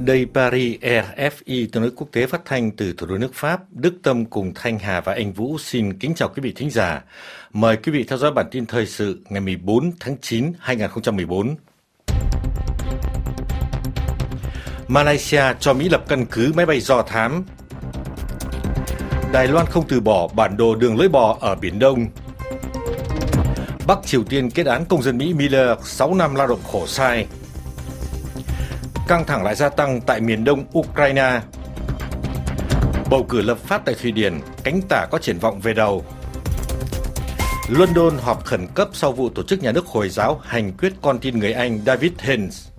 Đây Paris, RFI, tiếng nói quốc tế phát thanh từ thủ đô nước Pháp. Đức Tâm cùng Thanh Hà và Anh Vũ xin kính chào quý vị thính giả. Mời quý vị theo dõi bản tin thời sự ngày 14 tháng 9, 2014. Malaysia cho Mỹ lập căn cứ máy bay do thám. Đài Loan không từ bỏ bản đồ đường lưỡi bò ở Biển Đông. Bắc Triều Tiên kết án công dân Mỹ Miller 6 năm lao động khổ sai. Căng thẳng lại gia tăng tại miền đông Ukraine. Bầu cử lập pháp tại Thụy Điển, cánh tả có triển vọng về đầu. London họp khẩn cấp sau vụ tổ chức nhà nước Hồi giáo hành quyết con tin người Anh David Haines.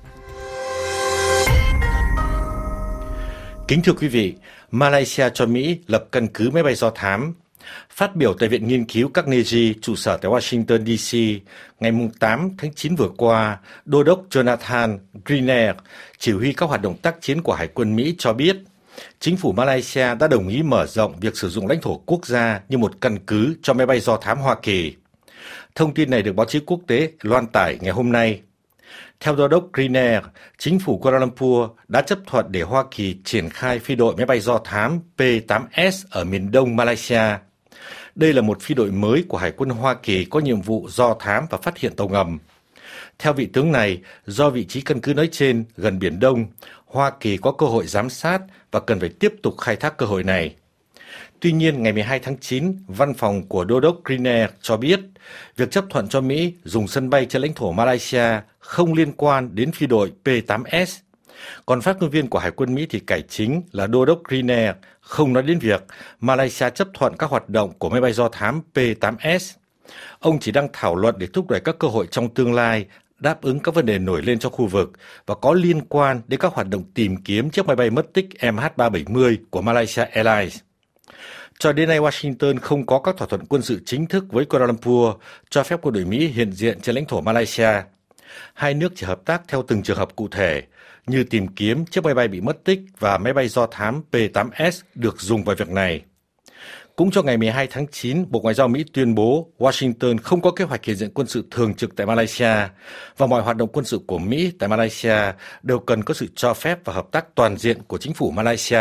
Kính thưa quý vị, Malaysia cho Mỹ lập căn cứ máy bay do thám. Phát biểu tại Viện Nghiên cứu Carnegie, trụ sở tại Washington, D.C., ngày 8 tháng 9 vừa qua, Đô đốc Jonathan Greener, chỉ huy các hoạt động tác chiến của Hải quân Mỹ cho biết, chính phủ Malaysia đã đồng ý mở rộng việc sử dụng lãnh thổ quốc gia như một căn cứ cho máy bay do thám Hoa Kỳ. Thông tin này được báo chí quốc tế loan tải ngày hôm nay. Theo Đô đốc Greener, chính phủ Kuala Lumpur đã chấp thuận để Hoa Kỳ triển khai phi đội máy bay do thám P-8S ở miền đông Malaysia. Đây là một phi đội mới của Hải quân Hoa Kỳ có nhiệm vụ do thám và phát hiện tàu ngầm. Theo vị tướng này, do vị trí căn cứ nói trên gần Biển Đông, Hoa Kỳ có cơ hội giám sát và cần phải tiếp tục khai thác cơ hội này. Tuy nhiên, ngày 12 tháng 9, văn phòng của Đô đốc Greener cho biết, việc chấp thuận cho Mỹ dùng sân bay trên lãnh thổ Malaysia không liên quan đến phi đội P-8S. Còn phát ngôn viên của Hải quân Mỹ thì cải chính là Đô đốc Greener không nói đến việc Malaysia chấp thuận các hoạt động của máy bay do thám P-8S. Ông chỉ đang thảo luận để thúc đẩy các cơ hội trong tương lai đáp ứng các vấn đề nổi lên trong khu vực và có liên quan đến các hoạt động tìm kiếm chiếc máy bay mất tích MH370 của Malaysia Airlines. Cho đến nay, Washington không có các thỏa thuận quân sự chính thức với Kuala Lumpur cho phép quân đội Mỹ hiện diện trên lãnh thổ Malaysia. Hai nước chỉ hợp tác theo từng trường hợp cụ thể, như tìm kiếm chiếc máy bay bị mất tích và máy bay do thám P-8S được dùng vào việc này. Cũng trong ngày 12 tháng 9, Bộ Ngoại giao Mỹ tuyên bố Washington không có kế hoạch hiện diện quân sự thường trực tại Malaysia và mọi hoạt động quân sự của Mỹ tại Malaysia đều cần có sự cho phép và hợp tác toàn diện của chính phủ Malaysia.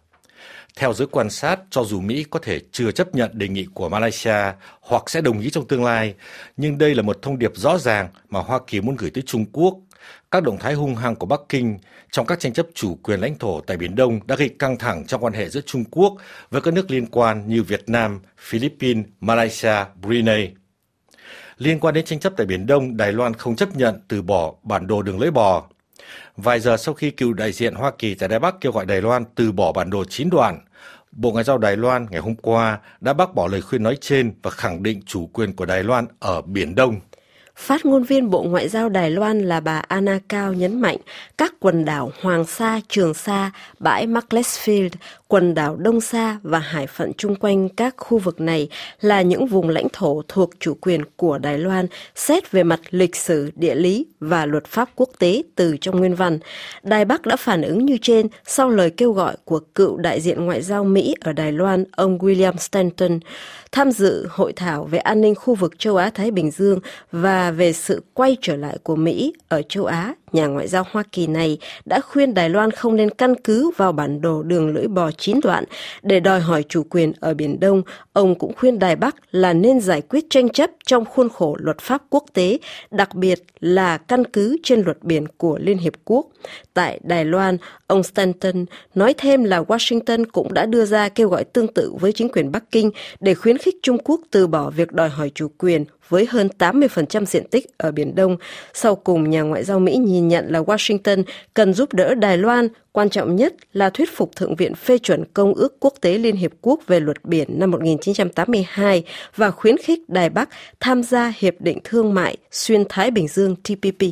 Theo giới quan sát, cho dù Mỹ có thể chưa chấp nhận đề nghị của Malaysia hoặc sẽ đồng ý trong tương lai, nhưng đây là một thông điệp rõ ràng mà Hoa Kỳ muốn gửi tới Trung Quốc. Các động thái hung hăng của Bắc Kinh trong các tranh chấp chủ quyền lãnh thổ tại Biển Đông đã gây căng thẳng trong quan hệ giữa Trung Quốc với các nước liên quan như Việt Nam, Philippines, Malaysia, Brunei. Liên quan đến tranh chấp tại Biển Đông, Đài Loan không chấp nhận từ bỏ bản đồ đường lưỡi bò. Vài giờ sau khi cựu đại diện Hoa Kỳ tại Đài Bắc kêu gọi Đài Loan từ bỏ bản đồ 9 đoạn, Bộ Ngoại giao Đài Loan ngày hôm qua đã bác bỏ lời khuyên nói trên và khẳng định chủ quyền của Đài Loan ở Biển Đông. Phát ngôn viên Bộ Ngoại giao Đài Loan là bà Anna Cao nhấn mạnh các quần đảo Hoàng Sa, Trường Sa, bãi Macclesfield, quần đảo Đông Sa và hải phận chung quanh các khu vực này là những vùng lãnh thổ thuộc chủ quyền của Đài Loan xét về mặt lịch sử, địa lý và luật pháp quốc tế từ trong nguyên văn. Đài Bắc đã phản ứng như trên sau lời kêu gọi của cựu đại diện ngoại giao Mỹ ở Đài Loan, ông William Stanton, tham dự hội thảo về an ninh khu vực châu Á-Thái Bình Dương và về sự quay trở lại của Mỹ ở châu Á. Nhà ngoại giao Hoa Kỳ này đã khuyên Đài Loan không nên căn cứ vào bản đồ đường lưỡi bò 9 đoạn để đòi hỏi chủ quyền ở Biển Đông. Ông cũng khuyên Đài Bắc là nên giải quyết tranh chấp trong khuôn khổ luật pháp quốc tế, đặc biệt là căn cứ trên luật biển của Liên Hiệp Quốc. Tại Đài Loan, ông Stanton nói thêm là Washington cũng đã đưa ra kêu gọi tương tự với chính quyền Bắc Kinh để khuyến khích Trung Quốc từ bỏ việc đòi hỏi chủ quyền với hơn 80% diện tích ở Biển Đông. Sau cùng, nhà ngoại giao Mỹ nhìn nhận là Washington cần giúp đỡ Đài Loan, quan trọng nhất là thuyết phục Thượng viện phê chuẩn Công ước Quốc tế Liên Hiệp Quốc về luật biển năm 1982 và khuyến khích Đài Bắc tham gia Hiệp định Thương mại Xuyên Thái Bình Dương TPP.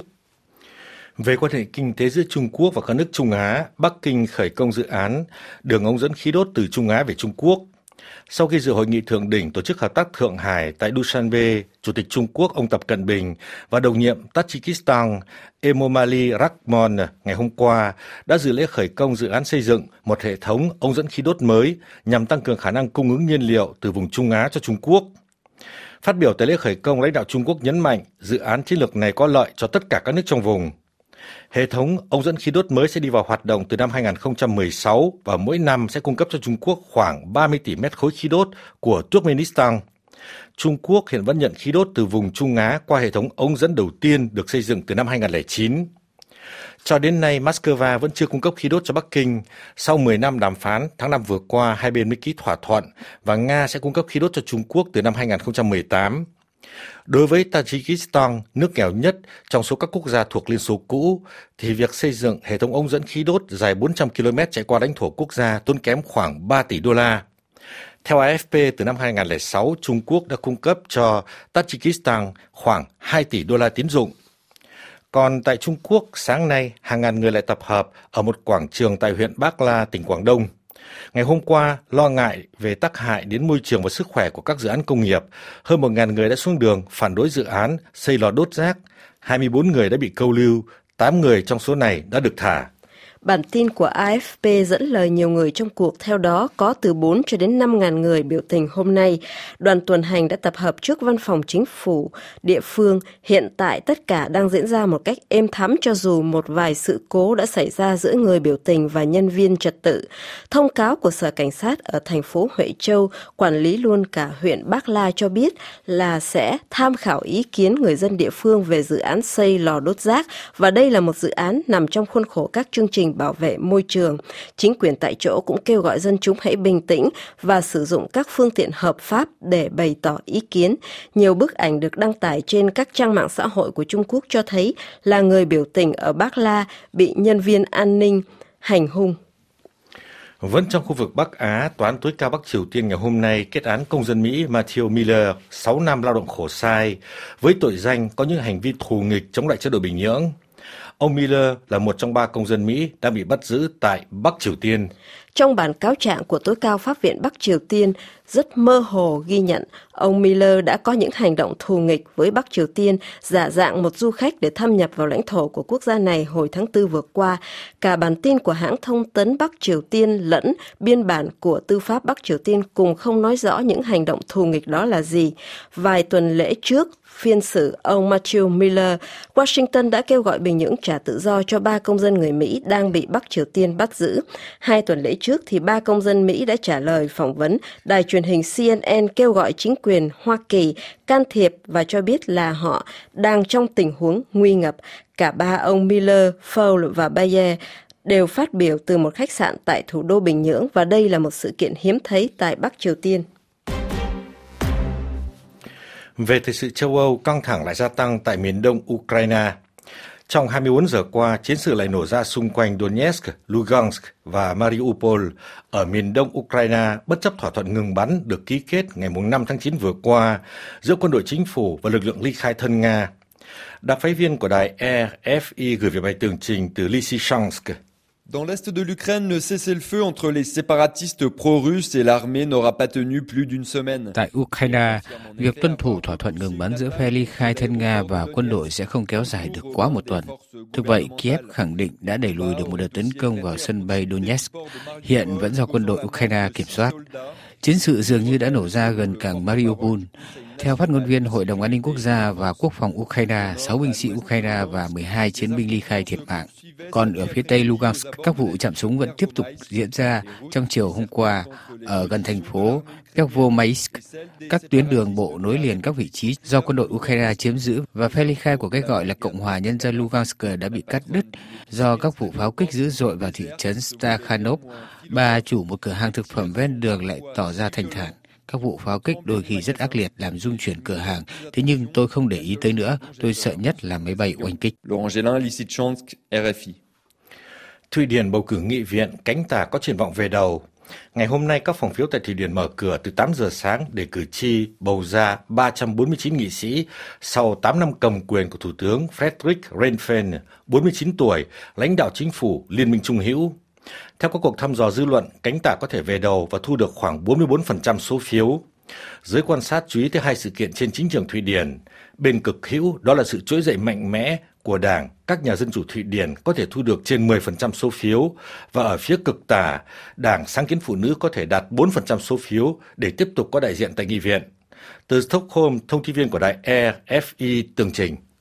Về quan hệ kinh tế giữa Trung Quốc và các nước Trung Á, Bắc Kinh khởi công dự án đường ống dẫn khí đốt từ Trung Á về Trung Quốc. Sau khi dự hội nghị thượng đỉnh Tổ chức Hợp tác Thượng Hải tại Dushanbe, Chủ tịch Trung Quốc ông Tập Cận Bình và đồng nhiệm Tajikistan Emomali Rahmon ngày hôm qua đã dự lễ khởi công dự án xây dựng một hệ thống ống dẫn khí đốt mới nhằm tăng cường khả năng cung ứng nhiên liệu từ vùng Trung Á cho Trung Quốc. Phát biểu tại lễ khởi công, lãnh đạo Trung Quốc nhấn mạnh dự án chiến lược này có lợi cho tất cả các nước trong vùng. Hệ thống ống dẫn khí đốt mới sẽ đi vào hoạt động từ năm 2016 và mỗi năm sẽ cung cấp cho Trung Quốc khoảng 30 tỷ mét khối khí đốt của Turkmenistan. Trung Quốc hiện vẫn nhận khí đốt từ vùng Trung Á qua hệ thống ống dẫn đầu tiên được xây dựng từ năm 2009. Cho đến nay, Moscow vẫn chưa cung cấp khí đốt cho Bắc Kinh. Sau 10 năm đàm phán, tháng 5 vừa qua, hai bên mới ký thỏa thuận và Nga sẽ cung cấp khí đốt cho Trung Quốc từ năm 2018. Đối với Tajikistan, nước nghèo nhất trong số các quốc gia thuộc Liên Xô cũ, thì việc xây dựng hệ thống ống dẫn khí đốt dài 400 km chạy qua lãnh thổ quốc gia tốn kém khoảng 3 tỷ đô la. Theo AFP, từ năm 2006, Trung Quốc đã cung cấp cho Tajikistan khoảng 2 tỷ đô la tín dụng. Còn tại Trung Quốc, sáng nay, hàng ngàn người lại tập hợp ở một quảng trường tại huyện Bắc La, tỉnh Quảng Đông. Ngày hôm qua, lo ngại về tác hại đến môi trường và sức khỏe của các dự án công nghiệp, hơn 1.000 người đã xuống đường phản đối dự án xây lò đốt rác. 24 người đã bị câu lưu, 8 người trong số này đã được thả. Bản tin của AFP dẫn lời nhiều người trong cuộc, theo đó có từ 4 cho đến 5.000 người biểu tình hôm nay. Đoàn tuần hành đã tập hợp trước văn phòng chính phủ địa phương. Hiện tại tất cả đang diễn ra một cách êm thấm cho dù một vài sự cố đã xảy ra giữa người biểu tình và nhân viên trật tự. Thông cáo của Sở Cảnh sát ở thành phố Huệ Châu, quản lý luôn cả huyện Bắc La cho biết là sẽ tham khảo ý kiến người dân địa phương về dự án xây lò đốt rác và đây là một dự án nằm trong khuôn khổ các chương trình bảo vệ môi trường. Chính quyền tại chỗ cũng kêu gọi dân chúng hãy bình tĩnh và sử dụng các phương tiện hợp pháp để bày tỏ ý kiến. Nhiều bức ảnh được đăng tải trên các trang mạng xã hội của Trung Quốc cho thấy là người biểu tình ở Bắc La bị nhân viên an ninh hành hung. Vẫn trong khu vực Bắc Á, Tòa án tối cao Bắc Triều Tiên ngày hôm nay kết án công dân Mỹ Matthew Miller 6 năm lao động khổ sai với tội danh có những hành vi thù nghịch chống lại chế độ Bình Nhưỡng. Ông Miller là một trong 3 công dân Mỹ đang bị bắt giữ tại Bắc Triều Tiên. Trong bản cáo trạng của tối cao pháp viện Bắc Triều Tiên, rất mơ hồ ghi nhận ông Miller đã có những hành động thù nghịch với Bắc Triều Tiên, giả dạng một du khách để thâm nhập vào lãnh thổ của quốc gia này hồi tháng 4 vừa qua. Cả bản tin của hãng thông tấn Bắc Triều Tiên lẫn biên bản của tư pháp Bắc Triều Tiên cùng không nói rõ những hành động thù nghịch đó là gì. Vài tuần lễ trước phiên xử ông Matthew Miller, Washington đã kêu gọi Bình Nhưỡng trả tự do cho 3 công dân người Mỹ đang bị Bắc Triều Tiên bắt giữ. 2 tuần lễ trước thì 3 công dân Mỹ đã trả lời phỏng vấn. Đài truyền hình CNN kêu gọi chính quyền Hoa Kỳ can thiệp và cho biết là họ đang trong tình huống nguy ngập. Cả 3 ông Miller, Fowle và Bayer đều phát biểu từ một khách sạn tại thủ đô Bình Nhưỡng và đây là một sự kiện hiếm thấy tại Bắc Triều Tiên. Về thời sự châu Âu, căng thẳng lại gia tăng tại miền đông Ukraine. Trong 24 giờ qua, chiến sự lại nổ ra xung quanh Donetsk, Lugansk và Mariupol ở miền đông Ukraine bất chấp thỏa thuận ngừng bắn được ký kết ngày 5 tháng 9 vừa qua giữa quân đội chính phủ và lực lượng ly khai thân Nga. Đặc phái viên của đài RFI gửi về bài tường trình từ Lysychansk. Dans l'est de l'Ukraine, le cessez-le-feu entre les séparatistes pro-russes et l'armée n'aura pas tenu plus d'une semaine. Tại Ukraine, việc tuân thủ thỏa thuận ngừng bắn giữa phe ly khai thân Nga và quân đội sẽ không kéo dài được quá một tuần. Thực vậy, Kiev khẳng định đã đẩy lùi được một đợt tấn công vào sân bay Donetsk, hiện vẫn do quân đội Ukraine kiểm soát. Chiến sự dường như đã nổ ra gần cảng Mariupol. Theo phát ngôn viên Hội đồng An ninh Quốc gia và Quốc phòng Ukraine, 6 binh sĩ Ukraine và 12 chiến binh ly khai thiệt mạng. Còn ở phía tây Lugansk, các vụ chạm súng vẫn tiếp tục diễn ra trong chiều hôm qua ở gần thành phố Pervomaisk. Các tuyến đường bộ nối liền các vị trí do quân đội Ukraine chiếm giữ và phe ly khai của cái gọi là Cộng hòa Nhân dân Lugansk đã bị cắt đứt do các vụ pháo kích dữ dội vào thị trấn Stakhanov. Bà chủ một cửa hàng thực phẩm ven đường lại tỏ ra thanh thản. Các vụ pháo kích đôi khi rất ác liệt làm rung chuyển cửa hàng, thế nhưng tôi không để ý tới nữa, tôi sợ nhất là máy bay oanh kích. Thụy Điển bầu cử nghị viện, cánh tả có triển vọng về đầu. Ngày hôm nay, các phòng phiếu tại Thụy Điển mở cửa từ 8 giờ sáng để cử tri bầu ra 349 nghị sĩ sau 8 năm cầm quyền của Thủ tướng Fredrik Reinfeldt, 49 tuổi, lãnh đạo chính phủ Liên minh Trung hữu. Theo các cuộc thăm dò dư luận, cánh tả có thể về đầu và thu được khoảng 44% số phiếu. Giới quan sát chú ý tới 2 sự kiện trên chính trường Thụy Điển. Bên cực hữu, đó là sự trỗi dậy mạnh mẽ của đảng, các nhà dân chủ Thụy Điển có thể thu được trên 10% số phiếu. Và ở phía cực tả, đảng Sáng kiến Phụ nữ có thể đạt 4% số phiếu để tiếp tục có đại diện tại nghị viện. Từ Stockholm, thông tin viên của đài RFI tường trình.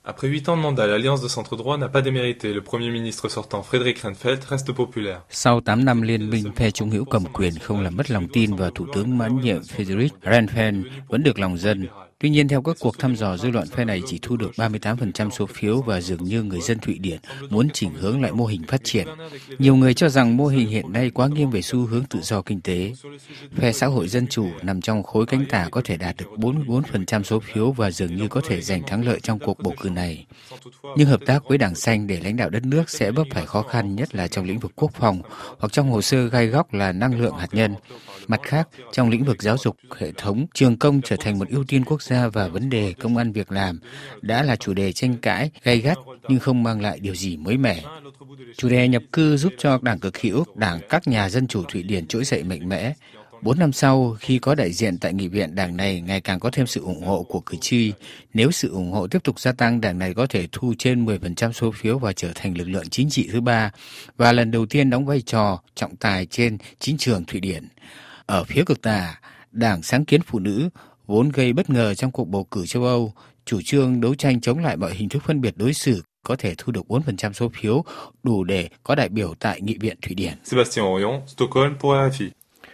Après 8 ans de mandat, l'alliance de centre-droit n'a pas démérité. Le Premier ministre sortant Friedrich Reinfeldt reste populaire. Sau 8 năm liên minh phe trung hữu cầm quyền không làm mất lòng tin vào Thủ tướng mãn nhiệm Friedrich Reinfeldt vẫn được lòng dân. Tuy nhiên, theo các cuộc thăm dò, dư luận phe này chỉ thu được 38% số phiếu và dường như người dân Thụy Điển muốn chỉnh hướng lại mô hình phát triển. Nhiều người cho rằng mô hình hiện nay quá nghiêng về xu hướng tự do kinh tế. Phe xã hội dân chủ nằm trong khối cánh tả có thể đạt được 44% số phiếu và dường như có thể giành thắng lợi trong cuộc bầu cử này. Nhưng hợp tác với Đảng Xanh để lãnh đạo đất nước sẽ vấp phải khó khăn, nhất là trong lĩnh vực quốc phòng hoặc trong hồ sơ gai góc là năng lượng hạt nhân. Mặt khác, trong lĩnh vực giáo dục, hệ thống trường công trở thành một ưu tiên quốc gia và vấn đề công ăn việc làm đã là chủ đề tranh cãi gay gắt nhưng không mang lại điều gì mới mẻ. Chủ đề nhập cư giúp cho Đảng Cực hữu, Đảng các nhà dân chủ Thụy Điển trỗi dậy mạnh mẽ. 4 năm sau, khi có đại diện tại nghị viện, đảng này ngày càng có thêm sự ủng hộ của cử tri. Nếu sự ủng hộ tiếp tục gia tăng, đảng này có thể thu trên 10% số phiếu và trở thành lực lượng chính trị thứ ba và lần đầu tiên đóng vai trò trọng tài trên chính trường Thụy Điển. Ở phía cực tả, Đảng Sáng kiến Phụ nữ vốn gây bất ngờ trong cuộc bầu cử châu Âu, chủ trương đấu tranh chống lại mọi hình thức phân biệt đối xử, có thể thu được 4% số phiếu, đủ để có đại biểu tại nghị viện Thụy Điển. Sébastien Orion, Stockholm pour RFI.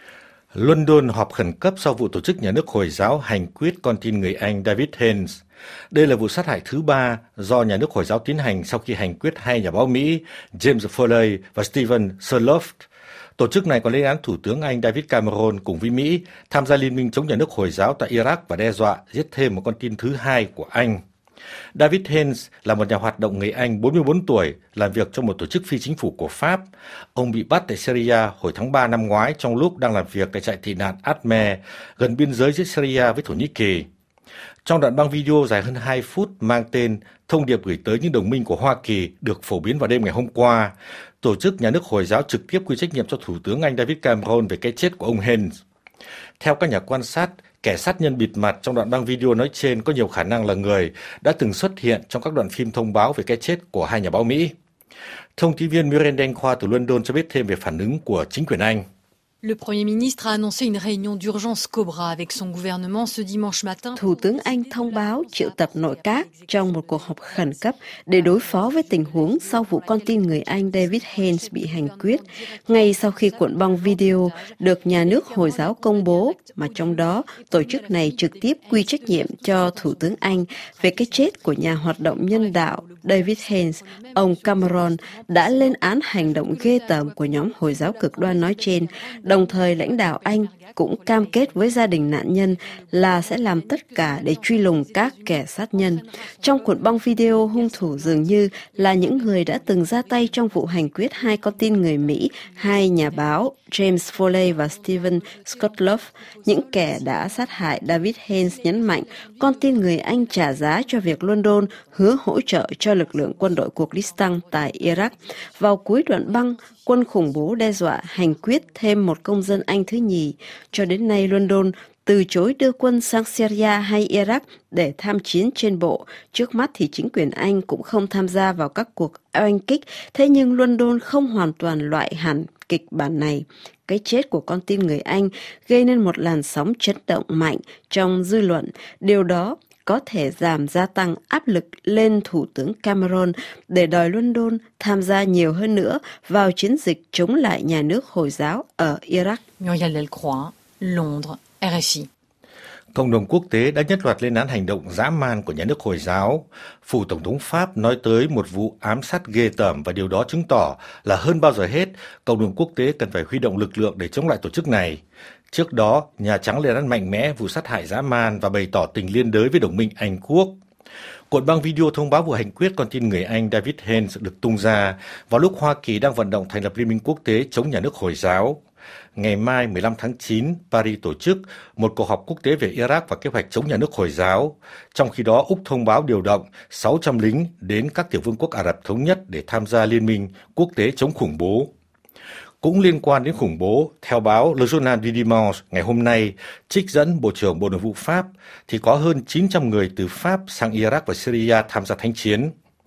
London họp khẩn cấp sau vụ tổ chức nhà nước Hồi giáo hành quyết con tin người Anh David Haines. Đây là vụ sát hại thứ 3 do nhà nước Hồi giáo tiến hành sau khi hành quyết 2 nhà báo Mỹ James Foley và Stephen Sirleaf. Tổ chức này còn lên án Thủ tướng Anh David Cameron cùng với Mỹ tham gia liên minh chống nhà nước Hồi giáo tại Iraq và đe dọa giết thêm một con tin thứ 2 của Anh. David Haines là một nhà hoạt động người Anh 44 tuổi, làm việc trong một tổ chức phi chính phủ của Pháp. Ông bị bắt tại Syria hồi tháng 3 năm ngoái trong lúc đang làm việc tại trại tị nạn Adme, gần biên giới giữa Syria với Thổ Nhĩ Kỳ. Trong đoạn băng video dài hơn 2 phút mang tên Thông điệp gửi tới những đồng minh của Hoa Kỳ được phổ biến vào đêm ngày hôm qua, tổ chức nhà nước Hồi giáo trực tiếp quy trách nhiệm cho Thủ tướng Anh David Cameron về cái chết của ông Haines. Theo các nhà quan sát, kẻ sát nhân bịt mặt trong đoạn băng video nói trên có nhiều khả năng là người đã từng xuất hiện trong các đoạn phim thông báo về cái chết của 2 nhà báo Mỹ. Thông tin viên Muriel Đen Khoa từ London cho biết thêm về phản ứng của chính quyền Anh. Le Premier ministre a annoncé une réunion d'urgence Cobra avec son gouvernement ce dimanche matin. Thủ tướng Anh thông báo triệu tập nội các trong một cuộc họp khẩn cấp để đối phó với tình huống sau vụ con tin người Anh David Haines bị hành quyết, ngay sau khi cuộn băng video được nhà nước Hồi giáo công bố, mà trong đó tổ chức này trực tiếp quy trách nhiệm cho Thủ tướng Anh về cái chết của nhà hoạt động nhân đạo David Haines. Ông Cameron đã lên án hành động ghê tởm của nhóm Hồi giáo cực đoan nói trên. Đồng thời, lãnh đạo Anh cũng cam kết với gia đình nạn nhân là sẽ làm tất cả để truy lùng các kẻ sát nhân. Trong cuộn băng video, hung thủ dường như là những người đã từng ra tay trong vụ hành quyết 2 con tin người Mỹ, 2 nhà báo James Foley và Stephen Sirleaf. Những kẻ đã sát hại David Haines nhấn mạnh con tin người Anh trả giá cho việc London hứa hỗ trợ cho lực lượng quân đội Kurdistan tại Iraq. Vào cuối đoạn băng, quân khủng bố đe dọa hành quyết thêm một công dân Anh thứ nhì. Cho đến nay, London từ chối đưa quân sang Syria hay Iraq để tham chiến trên bộ. Trước mắt thì chính quyền Anh cũng không tham gia vào các cuộc oanh kích, thế nhưng London không hoàn toàn loại hẳn kịch bản này. Cái chết của con tin người Anh gây nên một làn sóng chấn động mạnh trong dư luận. Điều đó có thể gia tăng áp lực lên Thủ tướng Cameron để đòi London tham gia nhiều hơn nữa vào chiến dịch chống lại nhà nước Hồi giáo ở Iraq. Muriel Delcroix, Londres, RFI. Cộng đồng quốc tế đã nhất loạt lên án hành động dã man của nhà nước Hồi giáo. Phủ Tổng thống Pháp nói tới một vụ ám sát ghê tởm và điều đó chứng tỏ là hơn bao giờ hết, cộng đồng quốc tế cần phải huy động lực lượng để chống lại tổ chức này. Trước đó, Nhà Trắng lên án mạnh mẽ vụ sát hại dã man và bày tỏ tình liên đới với đồng minh Anh Quốc. Cuộn băng video thông báo vụ hành quyết con tin người Anh David Haines được tung ra vào lúc Hoa Kỳ đang vận động thành lập Liên minh quốc tế chống nhà nước Hồi giáo. Ngày mai 15 tháng 9, Paris tổ chức một cuộc họp quốc tế về Iraq và kế hoạch chống nhà nước Hồi giáo. Trong khi đó, Úc thông báo điều động 600 lính đến các tiểu vương quốc Ả Rập Thống Nhất để tham gia Liên minh quốc tế chống khủng bố. Cũng liên quan đến khủng bố, theo báo Le Journal du Dimanche ngày hôm nay, trích dẫn Bộ trưởng Bộ Nội vụ Pháp, thì có hơn 900 người từ Pháp sang Iraq và Syria tham gia thánh chiến.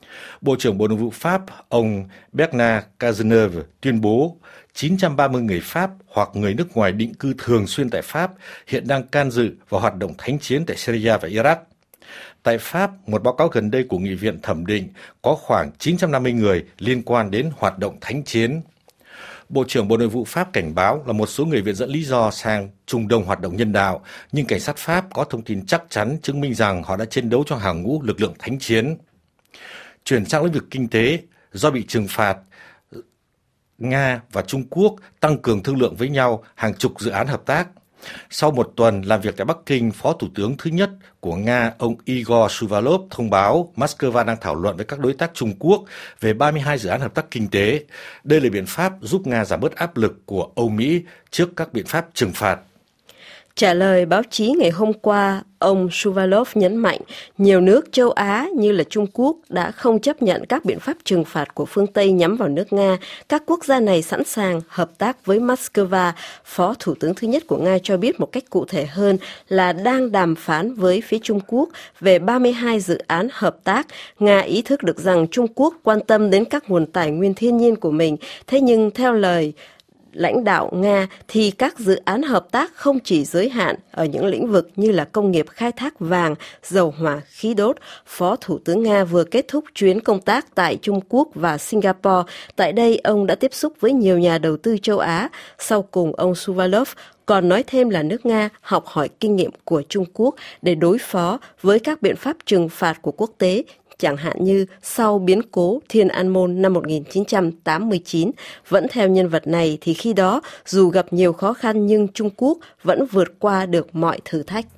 Bộ trưởng Bộ Nội vụ Pháp, ông Bernard Cazeneuve tuyên bố 930 người Pháp hoặc người nước ngoài định cư thường xuyên tại Pháp hiện đang can dự vào hoạt động thánh chiến tại Syria và Iraq. Tại Pháp, một báo cáo gần đây của Nghị viện thẩm định có khoảng 950 người liên quan đến hoạt động thánh chiến. Bộ trưởng Bộ Nội vụ Pháp cảnh báo là một số người viện dẫn lý do sang Trung Đông hoạt động nhân đạo, nhưng cảnh sát Pháp có thông tin chắc chắn chứng minh rằng họ đã chiến đấu trong hàng ngũ lực lượng thánh chiến. Chuyển sang lĩnh vực kinh tế, do bị trừng phạt, Nga và Trung Quốc tăng cường thương lượng với nhau hàng chục dự án hợp tác. Sau một tuần làm việc tại Bắc Kinh, Phó Thủ tướng thứ nhất của Nga, ông Igor Shuvalov thông báo Moscow đang thảo luận với các đối tác Trung Quốc về 32 dự án hợp tác kinh tế. Đây là biện pháp giúp Nga giảm bớt áp lực của Âu Mỹ trước các biện pháp trừng phạt. Trả lời báo chí ngày hôm qua, ông Shuvalov nhấn mạnh nhiều nước châu Á như là Trung Quốc đã không chấp nhận các biện pháp trừng phạt của phương Tây nhắm vào nước Nga. Các quốc gia này sẵn sàng hợp tác với Moscow. Phó Thủ tướng thứ nhất của Nga cho biết một cách cụ thể hơn là đang đàm phán với phía Trung Quốc về 32 dự án hợp tác. Nga ý thức được rằng Trung Quốc quan tâm đến các nguồn tài nguyên thiên nhiên của mình. Thế nhưng theo lời lãnh đạo Nga thì các dự án hợp tác không chỉ giới hạn ở những lĩnh vực như là công nghiệp khai thác vàng, dầu hỏa, khí đốt. Phó Thủ tướng Nga vừa kết thúc chuyến công tác tại Trung Quốc và Singapore. Tại đây, ông đã tiếp xúc với nhiều nhà đầu tư châu Á. Sau cùng, ông Shuvalov còn nói thêm là nước Nga học hỏi kinh nghiệm của Trung Quốc để đối phó với các biện pháp trừng phạt của quốc tế, chẳng hạn như sau biến cố Thiên An Môn năm 1989. Vẫn theo nhân vật này thì khi đó, dù gặp nhiều khó khăn nhưng Trung Quốc vẫn vượt qua được mọi thử thách.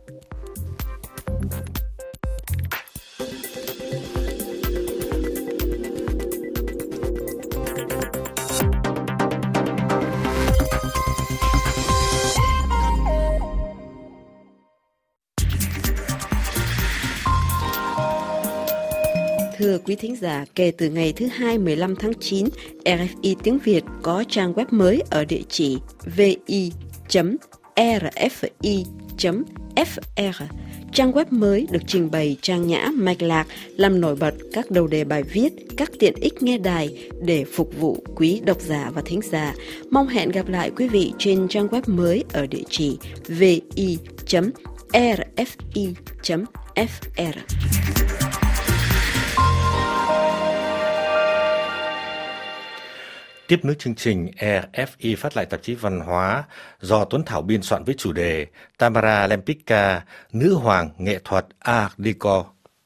Thưa quý thính giả, kể từ ngày thứ Hai 15 tháng 9, RFI tiếng Việt có trang web mới ở địa chỉ vi.rfi.fr. Trang web mới được trình bày trang nhã, mạch lạc, làm nổi bật các đầu đề bài viết, các tiện ích nghe đài để phục vụ quý độc giả và thính giả. Mong hẹn gặp lại quý vị trên trang web mới ở địa chỉ vi.rfi.fr. Tiếp nối chương trình, RFI phát lại tạp chí văn hóa do Tuấn Thảo biên soạn với chủ đề Tamara Lempicka, nữ hoàng nghệ thuật Art Deco.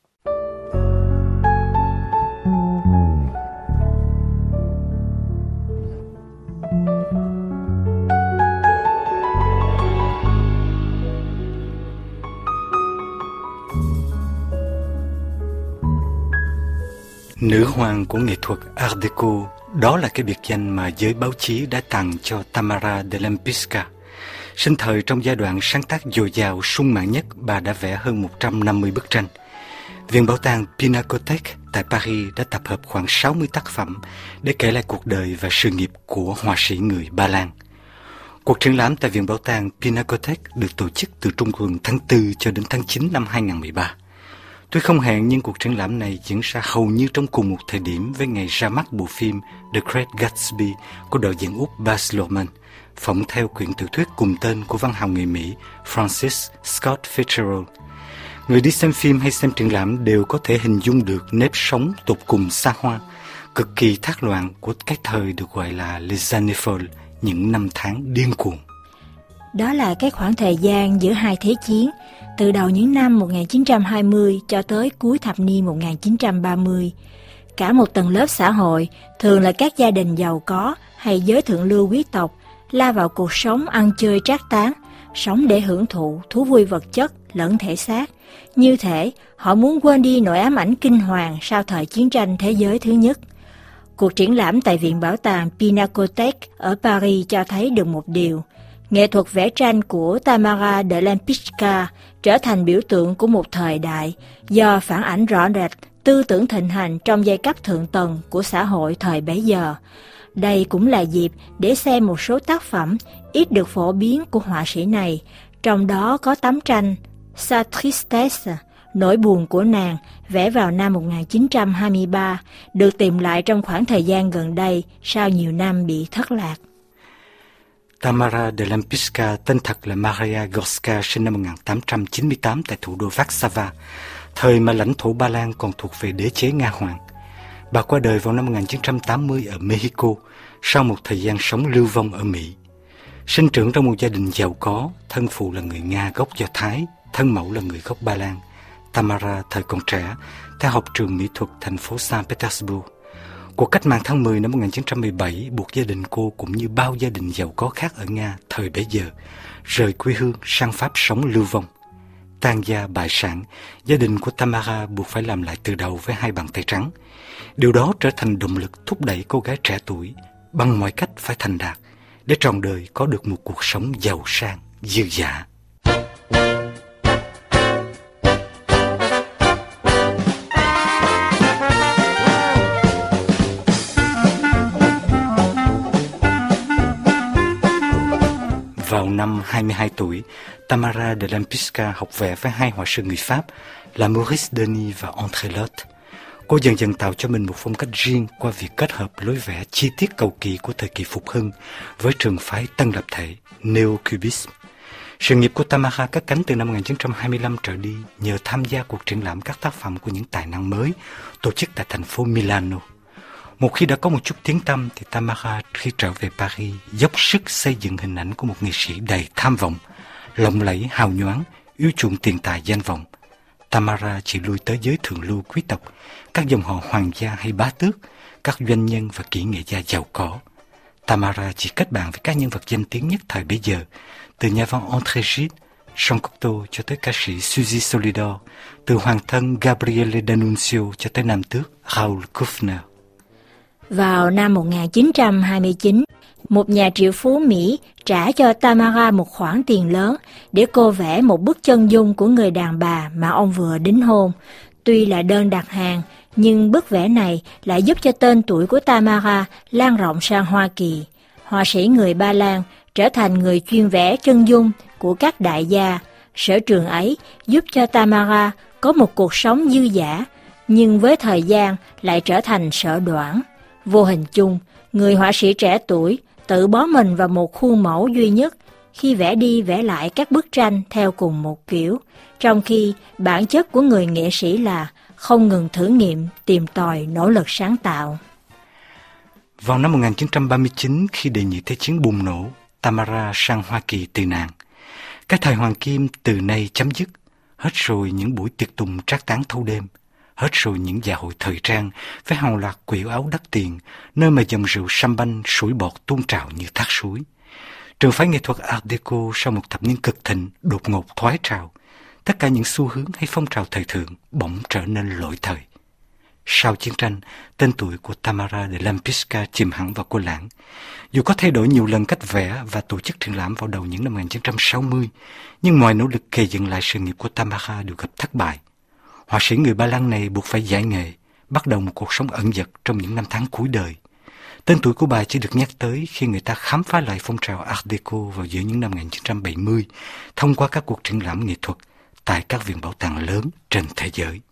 Nữ hoàng của nghệ thuật Art Deco, đó là cái biệt danh mà giới báo chí đã tặng cho Tamara de Lempicka. Sinh thời trong giai đoạn sáng tác dồi dào sung mãn nhất, bà đã vẽ hơn 150 bức tranh. Viện Bảo tàng Pinakothek tại Paris đã tập hợp khoảng 60 tác phẩm để kể lại cuộc đời và sự nghiệp của họa sĩ người Ba Lan. Cuộc triển lãm tại Viện Bảo tàng Pinakothek được tổ chức từ trung tuần tháng 4 cho đến tháng 9 năm 2013. Tuy không hẹn nhưng cuộc triển lãm này diễn ra hầu như trong cùng một thời điểm với ngày ra mắt bộ phim The Great Gatsby của đạo diễn Úc Baz Luhrmann, phỏng theo quyển tiểu thuyết cùng tên của văn hào người Mỹ Francis Scott Fitzgerald. Người đi xem phim hay xem triển lãm đều có thể hình dung được nếp sống tột cùng xa hoa, cực kỳ thác loạn của cái thời được gọi là Les Années Folles, những năm tháng điên cuồng. Đó là cái khoảng thời gian giữa hai thế chiến, từ đầu những năm 1920 cho tới cuối thập niên 1930. Cả một tầng lớp xã hội, thường là các gia đình giàu có hay giới thượng lưu quý tộc, la vào cuộc sống ăn chơi trác tán, sống để hưởng thụ thú vui vật chất lẫn thể xác. Như thể họ muốn quên đi nỗi ám ảnh kinh hoàng sau thời chiến tranh thế giới thứ nhất. Cuộc triển lãm tại Viện Bảo tàng Pinakothek ở Paris cho thấy được một điều: nghệ thuật vẽ tranh của Tamara de Lempicka trở thành biểu tượng của một thời đại do phản ảnh rõ rệt tư tưởng thịnh hành trong giai cấp thượng tầng của xã hội thời bấy giờ. Đây cũng là dịp để xem một số tác phẩm ít được phổ biến của họa sĩ này, trong đó có tấm tranh Sa Tristesse, nỗi buồn của nàng, vẽ vào năm 1923, được tìm lại trong khoảng thời gian gần đây sau nhiều năm bị thất lạc. Tamara de Lempicka, tên thật là Maria Gorska, sinh năm 1898 tại thủ đô Warsaw. thời mà lãnh thổ Ba Lan còn thuộc về đế chế Nga Hoàng. Bà qua đời vào năm 1980 ở Mexico sau một thời gian sống lưu vong ở Mỹ. Sinh trưởng trong một gia đình giàu có, thân phụ là người Nga gốc Do Thái, thân mẫu là người gốc Ba Lan. Tamara thời còn trẻ theo học trường mỹ thuật thành phố Saint Petersburg. Cuộc cách mạng tháng 10 năm 1917 buộc gia đình cô cũng như bao gia đình giàu có khác ở Nga thời bấy giờ rời quê hương sang Pháp sống lưu vong. Tan gia bại sản, gia đình của Tamara buộc phải làm lại từ đầu với hai bàn tay trắng. Điều đó trở thành động lực thúc đẩy cô gái trẻ tuổi bằng mọi cách phải thành đạt để trọn đời có được một cuộc sống giàu sang, dư dả. Vào năm 22 tuổi, Tamara de Lempicka học vẽ với hai họa sĩ người Pháp là Maurice Denis và André Lotte. Cô dần dần tạo cho mình một phong cách riêng qua việc kết hợp lối vẽ chi tiết cầu kỳ của thời kỳ phục hưng với trường phái tân lập thể Neo-Cubism. Sự nghiệp của Tamara cất cánh từ năm 1925 trở đi nhờ tham gia cuộc triển lãm các tác phẩm của những tài năng mới tổ chức tại thành phố Milano. Một khi đã có một chút tiếng tăm thì Tamara khi trở về Paris dốc sức xây dựng hình ảnh của một nghệ sĩ đầy tham vọng, lộng lẫy hào nhoáng, yêu chuộng tiền tài danh vọng. Tamara chỉ lui tới giới thượng lưu quý tộc, các dòng họ hoàng gia hay bá tước, các doanh nhân và kỹ nghệ gia giàu có. Tamara chỉ kết bạn với các nhân vật danh tiếng nhất thời bấy giờ, từ nhà văn André Gide, Jean Cocteau cho tới ca sĩ Suzy Solidor, từ hoàng thân Gabriele D'Annunzio cho tới nam tước Raoul Kuffner. Vào năm 1929, một nhà triệu phú Mỹ trả cho Tamara một khoản tiền lớn để cô vẽ một bức chân dung của người đàn bà mà ông vừa đính hôn. Tuy là đơn đặt hàng, nhưng bức vẽ này lại giúp cho tên tuổi của Tamara lan rộng sang Hoa Kỳ. Họa sĩ người Ba Lan trở thành người chuyên vẽ chân dung của các đại gia. Sở trường ấy giúp cho Tamara có một cuộc sống dư dả, nhưng với thời gian lại trở thành sở đoản. Vô hình chung, người họa sĩ trẻ tuổi tự bó mình vào một khuôn mẫu duy nhất khi vẽ đi vẽ lại các bức tranh theo cùng một kiểu, trong khi bản chất của người nghệ sĩ là không ngừng thử nghiệm, tìm tòi, nỗ lực sáng tạo. Vào năm 1939, khi Đệ nhị Thế chiến bùng nổ, Tamara sang Hoa Kỳ tị nạn. Cái thời hoàng kim từ nay chấm dứt, hết rồi những buổi tiệc tùng trác tán thâu đêm, hết rồi những dạ hội thời trang với hàng loạt quỷ áo đắt tiền, nơi mà dòng rượu champagne sủi bọt tuôn trào như thác suối. Trường phái nghệ thuật Art Deco sau một thập niên cực thịnh đột ngột thoái trào. Tất cả những xu hướng hay phong trào thời thượng bỗng trở nên lỗi thời. Sau chiến tranh, tên tuổi của Tamara de Lempicka chìm hẳn vào cô lãng. Dù có thay đổi nhiều lần cách vẽ và tổ chức triển lãm vào đầu những năm 1960, nhưng mọi nỗ lực gây dựng lại sự nghiệp của Tamara đều gặp thất bại. Họa sĩ người Ba Lan này buộc phải giải nghệ, bắt đầu một cuộc sống ẩn dật trong những năm tháng cuối đời. Tên tuổi của bà chỉ được nhắc tới khi người ta khám phá lại phong trào Art Deco vào giữa những năm 1970 thông qua các cuộc triển lãm nghệ thuật tại các viện bảo tàng lớn trên thế giới.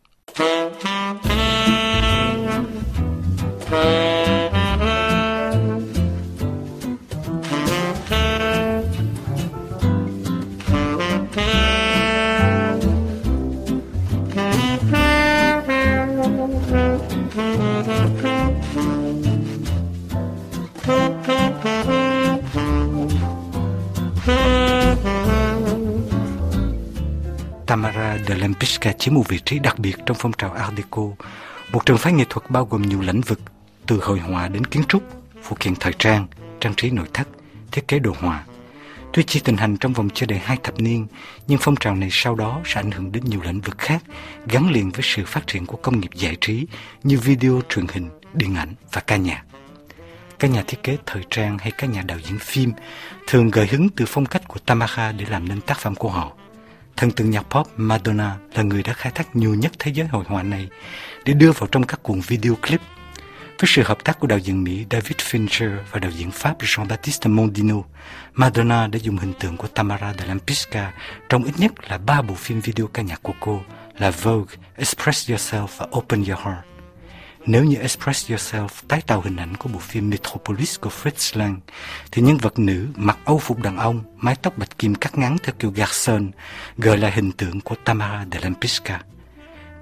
Tamara de Lempicka chiếm một vị trí đặc biệt trong phong trào Art Deco, một trường phái nghệ thuật bao gồm nhiều lĩnh vực, từ hội họa đến kiến trúc, phụ kiện thời trang, trang trí nội thất, thiết kế đồ họa. Tuy chỉ thịnh hành trong vòng chưa đầy 2 thập niên, nhưng phong trào này sau đó sẽ ảnh hưởng đến nhiều lĩnh vực khác, gắn liền với sự phát triển của công nghiệp giải trí như video, truyền hình, điện ảnh và ca nhạc. Các nhà thiết kế thời trang hay các nhà đạo diễn phim thường gợi hứng từ phong cách của Tamara để làm nên tác phẩm của họ. Thần tượng nhạc pop Madonna là người đã khai thác nhiều nhất thế giới hội họa này để đưa vào trong các cuộn video clip. Với sự hợp tác của đạo diễn Mỹ David Fincher và đạo diễn Pháp Jean-Baptiste Mondino, Madonna đã dùng hình tượng của Tamara de Lempicka trong ít nhất là 3 bộ phim video ca nhạc của cô là Vogue, Express Yourself và Open Your Heart. Nếu như Express Yourself tái tạo hình ảnh của bộ phim Metropolis của Fritz Lang, thì nhân vật nữ mặc âu phục đàn ông, mái tóc bạch kim cắt ngắn theo kiểu garçon, gợi lại hình tượng của Tamara de Lempicka.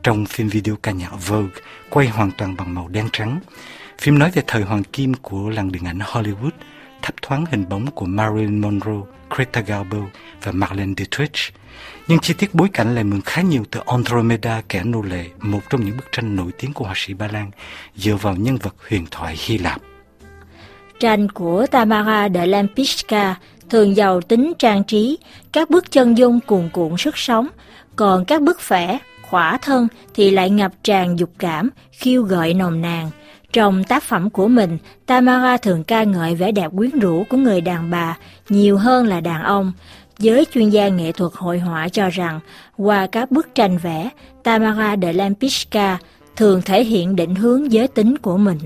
trong phim video ca nhạc Vogue, quay hoàn toàn bằng màu đen trắng. Phim nói về thời hoàng kim của làng điện ảnh Hollywood, thấp thoáng hình bóng của Marilyn Monroe, Greta Garbo và Marlene Dietrich. Nhưng chi tiết bối cảnh lại mượn khá nhiều từ Andromeda, kẻ nô lệ, một trong những bức tranh nổi tiếng của họa sĩ Ba Lan, dựa vào nhân vật huyền thoại Hy Lạp. Tranh của Tamara de Lempicka thường giàu tính trang trí, các bức chân dung cuồn cuộn sức sống, còn các bức vẽ, khỏa thân thì lại ngập tràn dục cảm, khiêu gợi nồng nàn. Trong tác phẩm của mình, Tamara thường ca ngợi vẻ đẹp quyến rũ của người đàn bà nhiều hơn là đàn ông. Giới chuyên gia nghệ thuật hội họa cho rằng, qua các bức tranh vẽ, Tamara de Lempicka thường thể hiện định hướng giới tính của mình.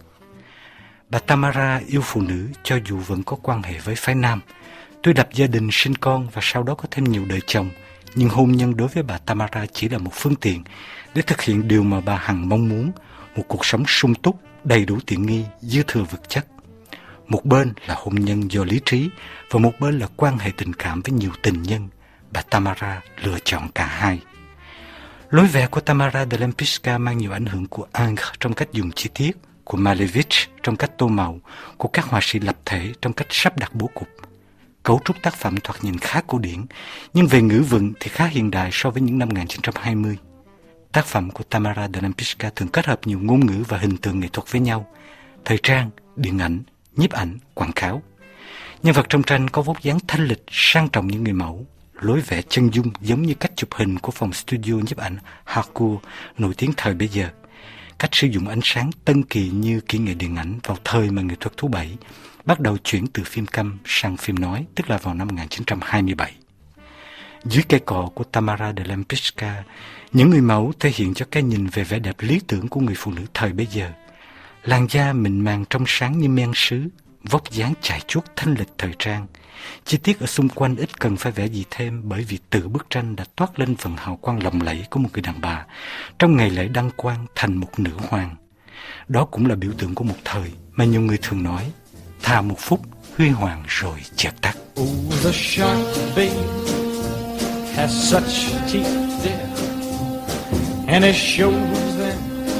Bà Tamara yêu phụ nữ cho dù vẫn có quan hệ với phái nam. Tuy lập gia đình, sinh con và sau đó có thêm nhiều đời chồng, nhưng hôn nhân đối với bà Tamara chỉ là một phương tiện để thực hiện điều mà bà hằng mong muốn, một cuộc sống sung túc, đầy đủ tiện nghi, dư thừa vật chất. Một bên là hôn nhân do lý trí và một bên là quan hệ tình cảm với nhiều tình nhân. Bà Tamara lựa chọn cả hai. Lối vẽ của Tamara de Lempicka mang nhiều ảnh hưởng của Ingres trong cách dùng chi tiết, của Malevich trong cách tô màu, của các họa sĩ lập thể trong cách sắp đặt bố cục. Cấu trúc tác phẩm thoạt nhìn khá cổ điển, nhưng về ngữ vựng thì khá hiện đại so với những năm 1920. Tác phẩm của Tamara de Lempicka thường kết hợp nhiều ngôn ngữ và hình tượng nghệ thuật với nhau: thời trang, điện ảnh, nhiếp ảnh, quảng cáo. Nhân vật trong tranh có vóc dáng thanh lịch, sang trọng như người mẫu. Lối vẽ chân dung giống như cách chụp hình của phòng studio nhiếp ảnh Harcourt nổi tiếng thời bấy giờ. Cách sử dụng ánh sáng tân kỳ như kỹ nghệ điện ảnh vào thời mà nghệ thuật thứ bảy bắt đầu chuyển từ phim câm sang phim nói, tức là vào năm 1927. Dưới cây cọ của Tamara de Lempicka, những người mẫu thể hiện cho cái nhìn về vẻ đẹp lý tưởng của người phụ nữ thời bấy giờ. Làn da mịn màng trong sáng như men sứ, vóc dáng chải chuốt thanh lịch thời trang. Chi tiết ở xung quanh ít cần phải vẽ gì thêm, bởi vì từ bức tranh đã toát lên phần hào quang lộng lẫy của một người đàn bà trong ngày lễ đăng quang thành một nữ hoàng. Đó cũng là biểu tượng của một thời mà nhiều người thường nói: thà một phút huy hoàng rồi chợt tắt. Oh, the shark babe has such teeth there, and it shows them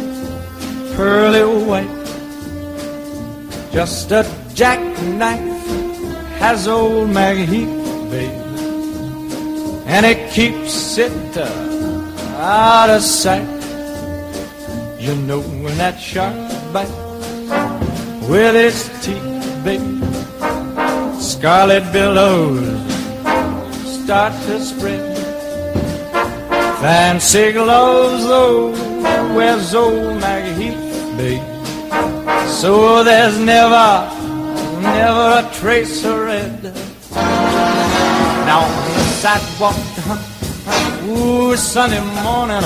pearly white. Just a jackknife has old Maggie Heath, babe, and it keeps it out of sight. You know when that shark bites with its teeth, babe, scarlet billows start to spread. Fancy gloves, though, where's old Maggie Heath, babe? So there's never a trace of red. Now on the sidewalk, ooh, Sunday morning,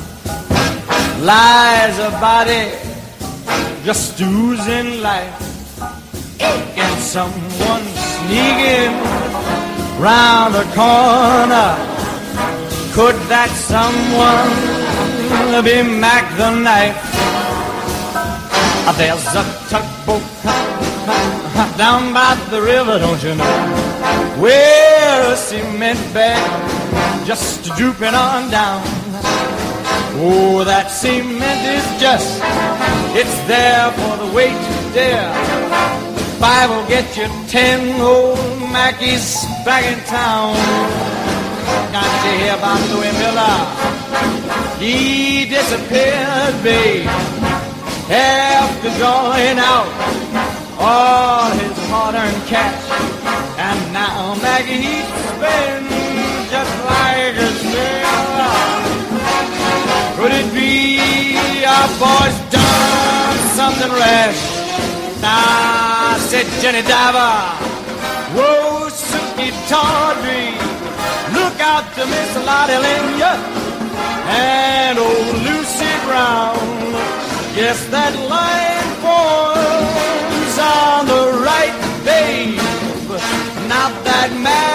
lies a body just oozing life. And someone sneaking round the corner. Could that someone be Mac the Knife? There's a tugboat down by the river, don't you know, where a cement bag just drooping on down. Oh, that cement is just, it's there for the weight to dare. 5 will get you 10 old Mackies back in town. Got you hear about Louis Miller? He disappeared, babe, after drawing out all his hard-earned cash. And now Maggie he's spent just like a sailor. Could it be our boy's done something rash? Nah, said Jenny Diver, whoa, Suki Tawdry, look out to Miss Lottie Lanyard and old Lucy Brown. Yes, that line forms on the right, babe, not that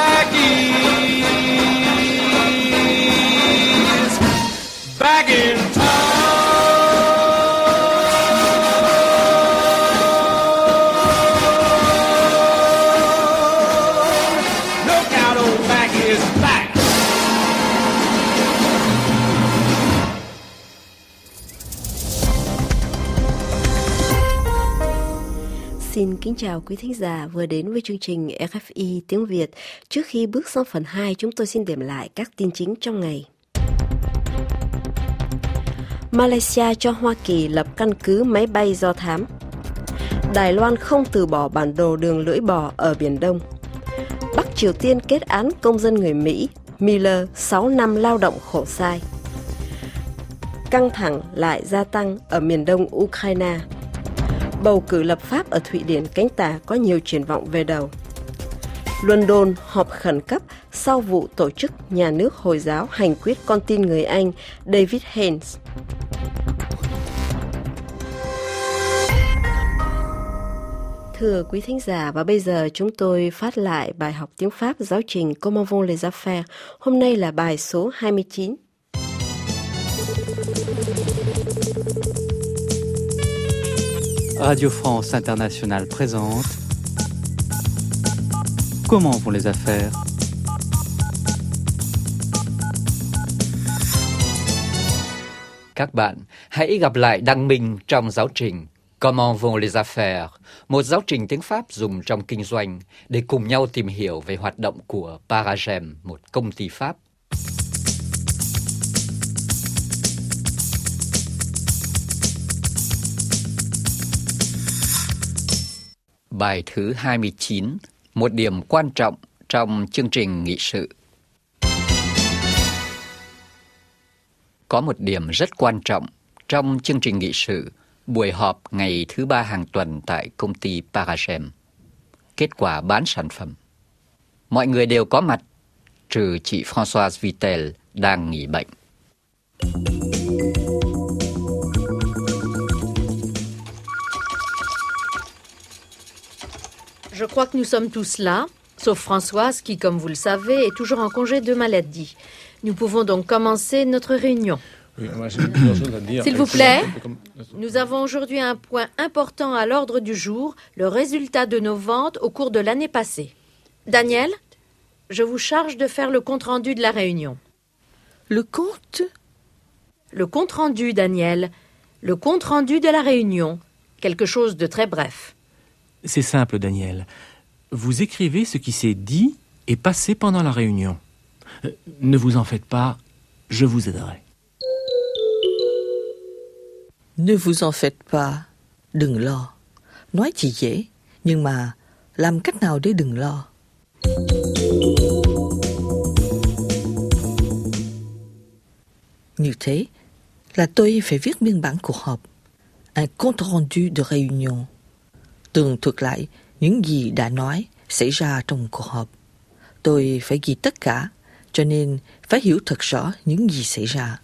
Maggie's back in town. Xin kính chào quý thính giả vừa đến với chương trình RFI tiếng Việt. Trước khi bước sang phần 2, chúng tôi xin điểm lại các tin chính trong ngày. Malaysia cho Hoa Kỳ lập căn cứ máy bay do thám. Đài Loan không từ bỏ bản đồ đường lưỡi bò ở Biển Đông. Bắc Triều Tiên kết án công dân người Mỹ Miller 6 năm lao động khổ sai. Căng thẳng lại gia tăng ở miền đông Ukraine. Bầu cử lập pháp ở Thụy Điển cánh tả có nhiều triển vọng về đầu. London họp khẩn cấp sau vụ tổ chức nhà nước Hồi giáo hành quyết con tin người Anh David Haines. Thưa quý thính giả, và bây giờ chúng tôi phát lại bài học tiếng Pháp giáo trình Comment vont les affaires. Hôm nay là bài số 29. Radio France Internationale présente Comment vont les affaires? Các bạn hãy gặp lại Đăng Minh trong giáo trình Comment vont les affaires, một giáo trình tiếng Pháp dùng trong kinh doanh để cùng nhau tìm hiểu về hoạt động của Paragem, một công ty Pháp. Bài thứ 29, một điểm quan trọng trong chương trình nghị sự. Có một điểm rất quan trọng trong chương trình nghị sự, buổi họp ngày thứ 3 hàng tuần tại công ty Paragem. Kết quả bán sản phẩm. Mọi người đều có mặt, trừ chị Françoise Vitel đang nghỉ bệnh. Je crois que nous sommes tous là, sauf Françoise qui, comme vous le savez, est toujours en congé de maladie. Nous pouvons donc commencer notre réunion. S'il vous plaît, nous avons aujourd'hui un point important à l'ordre du jour, le résultat de nos ventes au cours de l'année passée. Daniel, je vous charge de faire le compte-rendu de la réunion. Le compte? Le compte-rendu, Daniel. Le compte-rendu de la réunion. Quelque chose de très bref. C'est simple, Daniel. Vous écrivez ce qui s'est dit et passé pendant la réunion. Ne vous en faites pas, je vous aiderai. Ne vous en faites pas, đừng lo. Nói chỉ dễ, nhưng mà làm cách nào để đừng lo? Như thế là tôi phải viết biên bản cuộc họp, un compte rendu de réunion, tường thuật lại những gì đã nói xảy ra trong cuộc họp. Tôi phải ghi tất cả, cho nên phải hiểu thật rõ những gì xảy ra.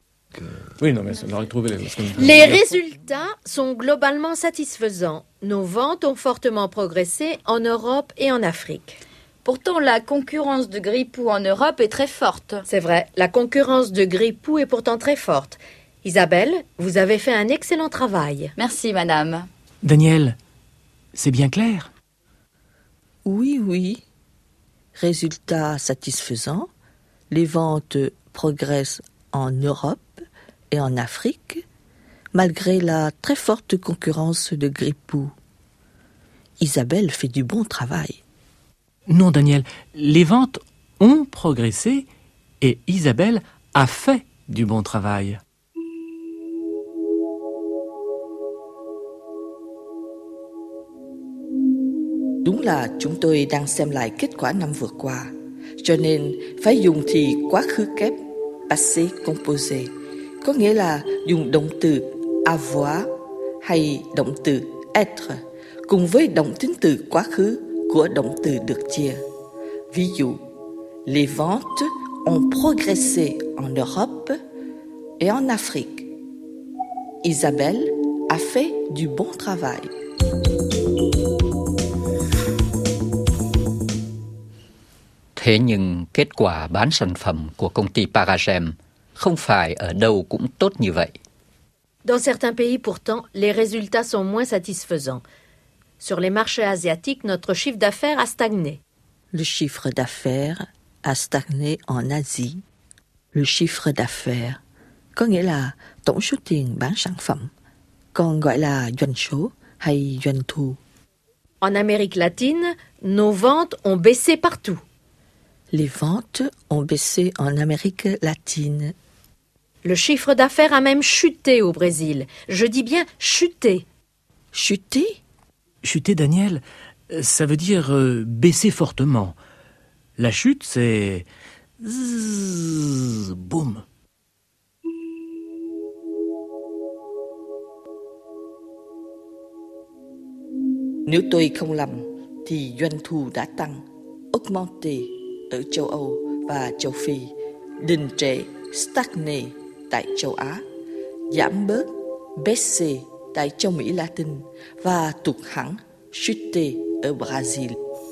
Les résultats sont globalement satisfaisants. Nos ventes ont fortement progressé en Europe et en Afrique. Pourtant, la concurrence de Gripou en Europe est très forte. C'est vrai, la concurrence de Gripou est pourtant très forte. Isabelle, vous avez fait un excellent travail. Merci, madame. Daniel, c'est bien clair? Oui, oui. Résultat satisfaisant. Les ventes progressent en Europe et en Afrique, malgré la très forte concurrence de Gripou. Isabelle fait du bon travail. Non, Daniel, les ventes ont progressé et Isabelle a fait du bon travail. Đúng là chúng tôi đang xem lại kết quả năm vừa qua, cho nên phải dùng thì quá khứ kép, passé composé, có nghĩa là dùng động từ avoir hay động từ être cùng với động tính từ quá khứ của động từ được chia. Ví dụ, les ventes ont progressé en Europe et en Afrique. Isabelle a fait du bon travail. Thế nhưng kết quả bán sản phẩm của công ty Paragem không phải ở đâu cũng tốt như vậy. Dans certains pays, pourtant, les résultats sont moins satisfaisants. Sur les marchés asiatiques, notre chiffre d'affaires a stagné. Le chiffre d'affaires a stagné en Asie. Le chiffre d'affaires có nghĩa là tổng số tiền bán sản phẩm, còn gọi là doanh số hay doanh thu. En Amérique latine, nos ventes ont baissé partout. Les ventes ont baissé en Amérique latine. Le chiffre d'affaires a même chuté au Brésil. Je dis bien chuté. Chuté? Chuter, Daniel, ça veut dire baisser fortement. La chute, c'est... Zzz, boum. Nếu tôi không lầm, thì doanh thu đã tăng, augmenté ở châu Âu và châu Phi, đình trệ, stagne tại châu Á, giảm bớt, baissé tại châu Mỹ Latin và tụt hẳn, chuté ở Brazil.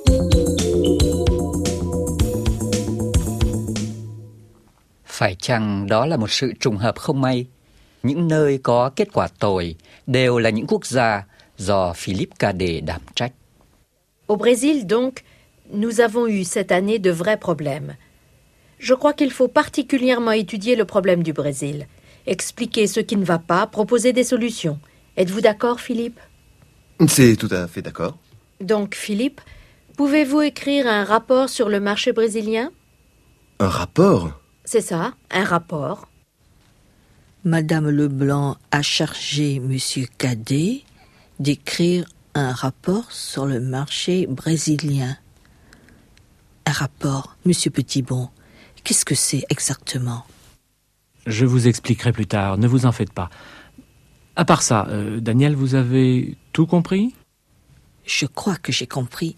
Phải chăng đó là một sự trùng hợp không may? Những nơi có kết quả tồi đều là những quốc gia do Philippe Cadet đảm trách. Au Brésil, donc, nous avons eu cette année de vrais problèmes. Je crois qu'il faut particulièrement étudier le problème du Brésil, expliquer ce qui ne va pas, proposer des solutions. Êtes-vous d'accord, Philippe? C'est tout à fait d'accord. Donc, Philippe, pouvez-vous écrire un rapport sur le marché brésilien? Un rapport? C'est ça, un rapport. Madame Leblanc a chargé Monsieur Cadet d'écrire un rapport sur le marché brésilien. Un rapport, Monsieur Petitbon, qu'est-ce que c'est exactement? Je vous expliquerai plus tard, ne vous en faites pas. À part ça, Daniel, vous avez tout compris? Je crois que j'ai compris.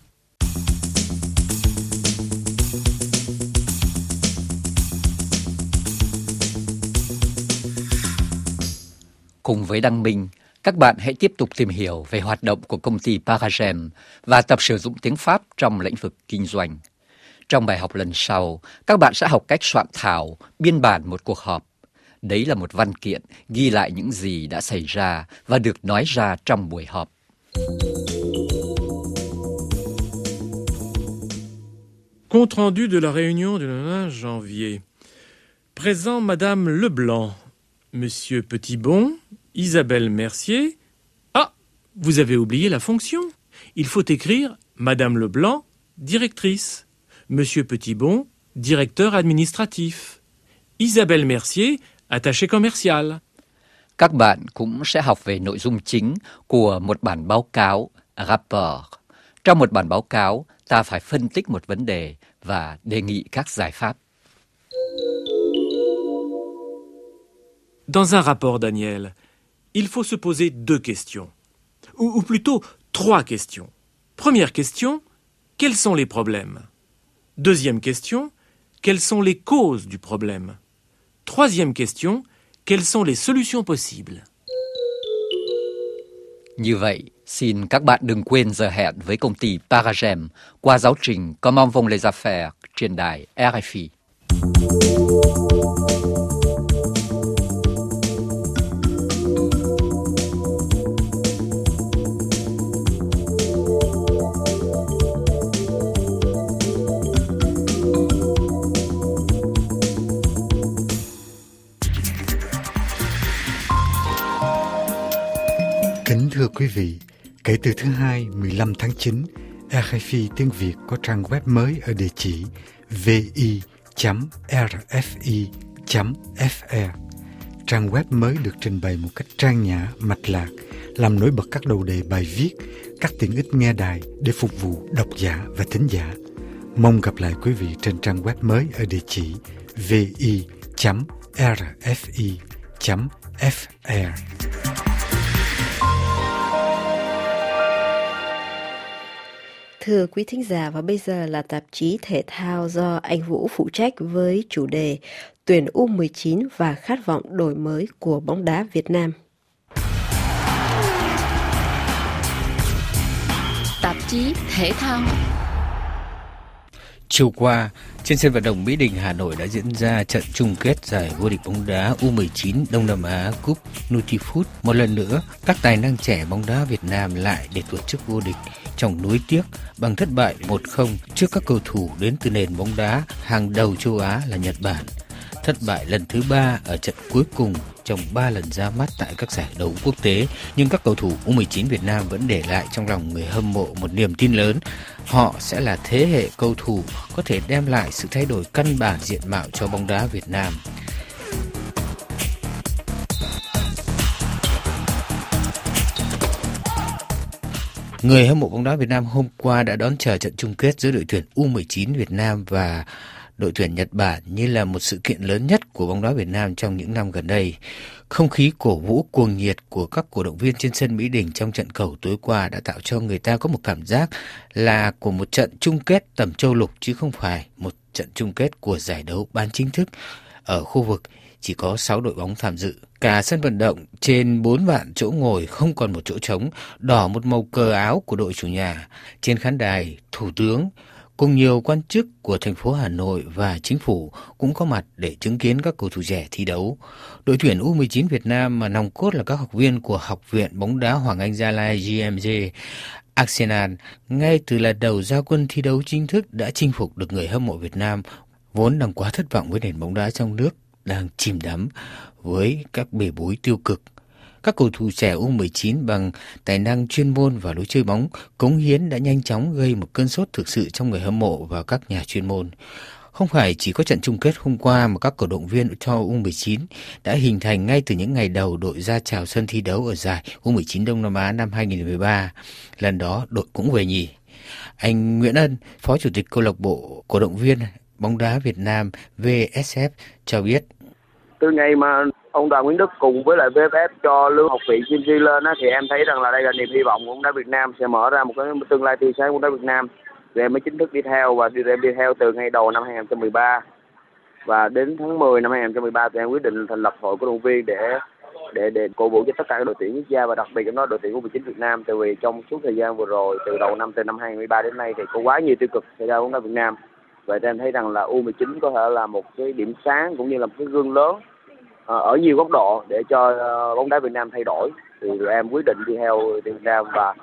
Cùng với Đăng Minh, các bạn hãy tiếp tục tìm hiểu về hoạt động của công ty Paragem và tập sử dụng tiếng Pháp trong lĩnh vực kinh doanh. Trong bài học lần sau, các bạn sẽ học cách soạn thảo, biên bản một cuộc họp. Đấy là một văn kiện ghi lại những gì đã xảy ra và được nói ra trong buổi họp. Compte rendu de la réunion du 9 janvier. Présent Madame Leblanc, Monsieur Petitbon, Isabelle Mercier. Ah, vous avez oublié la fonction. Il faut écrire Madame Leblanc, directrice. Monsieur Petitbon, directeur administratif. Isabelle Mercier, attaché commercial. Các bạn cũng sẽ học về nội dung chính của một bản báo cáo, rapport. Trong một bản báo cáo, ta phải phân tích một vấn đề và đề nghị các giải pháp. Dans un rapport, Daniel, il faut se poser deux questions. Ou plutôt, trois questions. Première question, quels sont les problèmes? Deuxième question, quelles sont les causes du problème? Troisième question, quelles sont les solutions possibles? Như vậy, xin các bạn đừng quên giờ hẹn với công ty Paragem qua giáo trình Comment vont les affaires trên đài RFI. Kính thưa quý vị, kể từ thứ Hai 15 tháng 9, RFI tiếng Việt có trang web mới ở địa chỉ vi.rfi.fr. Trang web mới được trình bày một cách trang nhã, mạch lạc, làm nổi bật các đầu đề bài viết, các tiện ích nghe đài để phục vụ độc giả và thính giả. Mong gặp lại quý vị trên trang web mới ở địa chỉ vi.rfi.fr. Thưa quý thính giả, và bây giờ là tạp chí thể thao do anh Vũ phụ trách với chủ đề Tuyển U19 và khát vọng đổi mới của bóng đá Việt Nam. Tạp chí thể thao. Chiều qua, trên sân vận động Mỹ Đình, Hà Nội đã diễn ra trận chung kết giải vô địch bóng đá U19 Đông Nam Á Cup Nutifood. Một lần nữa, các tài năng trẻ bóng đá Việt Nam lại để tuột chức vô địch trong nuối tiếc bằng thất bại 1-0 trước các cầu thủ đến từ nền bóng đá hàng đầu châu Á là Nhật Bản. Thất bại lần thứ 3 ở trận cuối cùng trong 3 lần ra mắt tại các giải đấu quốc tế, nhưng các cầu thủ U19 Việt Nam vẫn để lại trong lòng người hâm mộ một niềm tin lớn. Họ sẽ là thế hệ cầu thủ có thể đem lại sự thay đổi căn bản diện mạo cho bóng đá Việt Nam. Người hâm mộ bóng đá Việt Nam hôm qua đã đón chờ trận chung kết giữa đội tuyển U19 Việt Nam và đội tuyển Nhật Bản như là một sự kiện lớn nhất của bóng đá Việt Nam trong những năm gần đây. Không khí cổ vũ cuồng nhiệt của các cổ động viên trên sân Mỹ Đình trong trận cầu tối qua đã tạo cho người ta có một cảm giác là của một trận chung kết tầm châu lục chứ không phải một trận chung kết của giải đấu bán chính thức. Ở khu vực chỉ có 6 đội bóng tham dự. Cả sân vận động trên 4 vạn chỗ ngồi không còn một chỗ trống, đỏ một màu cờ áo của đội chủ nhà. Trên khán đài, Thủ tướng cùng nhiều quan chức của thành phố Hà Nội và chính phủ cũng có mặt để chứng kiến các cầu thủ trẻ thi đấu. Đội tuyển U19 Việt Nam mà nòng cốt là các học viên của Học viện bóng đá Hoàng Anh Gia Lai GMG Arsenal ngay từ lần đầu ra quân thi đấu chính thức đã chinh phục được người hâm mộ Việt Nam vốn đang quá thất vọng với nền bóng đá trong nước đang chìm đắm với các bê bối tiêu cực. Các cầu thủ trẻ U19 bằng tài năng chuyên môn và lối chơi bóng cống hiến đã nhanh chóng gây một cơn sốt thực sự trong người hâm mộ và các nhà chuyên môn. Không phải chỉ có trận chung kết hôm qua mà các cổ động viên cho U19 đã hình thành ngay từ những ngày đầu đội ra chào sân thi đấu ở giải U19 Đông Nam Á năm 2013. Lần đó đội cũng về nhì. Anh Nguyễn Ân, Phó Chủ tịch câu lạc bộ cổ động viên bóng đá Việt Nam VSF cho biết. Từ ngày mà ông Đoàn Nguyễn Đức cùng với lại VFF cho lương học vị GMG lên thì em thấy rằng là đây là niềm hy vọng của bóng đá Việt Nam sẽ mở ra một cái tương lai tươi sáng của bóng đá Việt Nam. Rồi em mới chính thức đi theo và em đi theo từ ngày đầu năm 2013 và đến tháng 10 năm 2013 thì em quyết định thành lập hội cổ động viên để cổ vũ cho tất cả các đội tuyển quốc gia và đặc biệt trong đó đội tuyển U19 Việt Nam. Tại vì trong suốt thời gian vừa rồi từ đầu năm từ năm 2013 đến nay thì có quá nhiều tiêu cực xảy ra bóng đá Việt Nam. Vậy nên em thấy rằng là U19 có thể là một cái điểm sáng cũng như là một cái gương lớn ở nhiều góc độ để cho bóng đá Việt Nam thay đổi. Thì tụi em quyết định đi theo Việt Nam và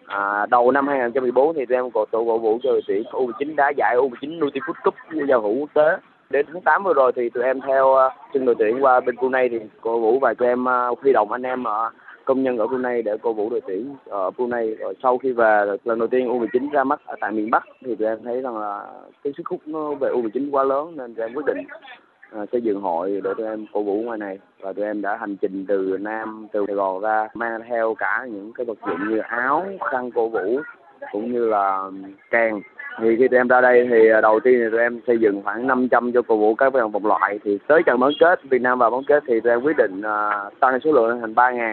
đầu năm 2014 thì tụi em cổ vũ cho đội tuyển U19 đá giải U19 Nutifood Cup giao hữu quốc tế. Đến tháng 8 vừa rồi thì tụi em theo chân đội tuyển qua bên Brunei thì cổ vũ và cho em huy động anh em công nhân ở Brunei để cổ vũ đội tuyển ở Brunei. Rồi sau khi về lần đầu tiên U19 ra mắt ở tại miền Bắc thì tụi em thấy rằng là cái sức hút nó về U19 quá lớn nên tụi em quyết định xây dựng hội để tụi em cổ vũ ngoài này. Và tụi em đã hành trình từ Sài Gòn ra mang theo cả những cái vật dụng như áo, khăn cổ vũ cũng như là kèn. Thì khi tụi em ra đây thì đầu tiên thì tụi em xây dựng khoảng 500 cho cổ vũ các vòng loại. Thì tới trận bán kết Việt Nam vào bán kết thì tụi em quyết định tăng số lượng lên thành 3.000.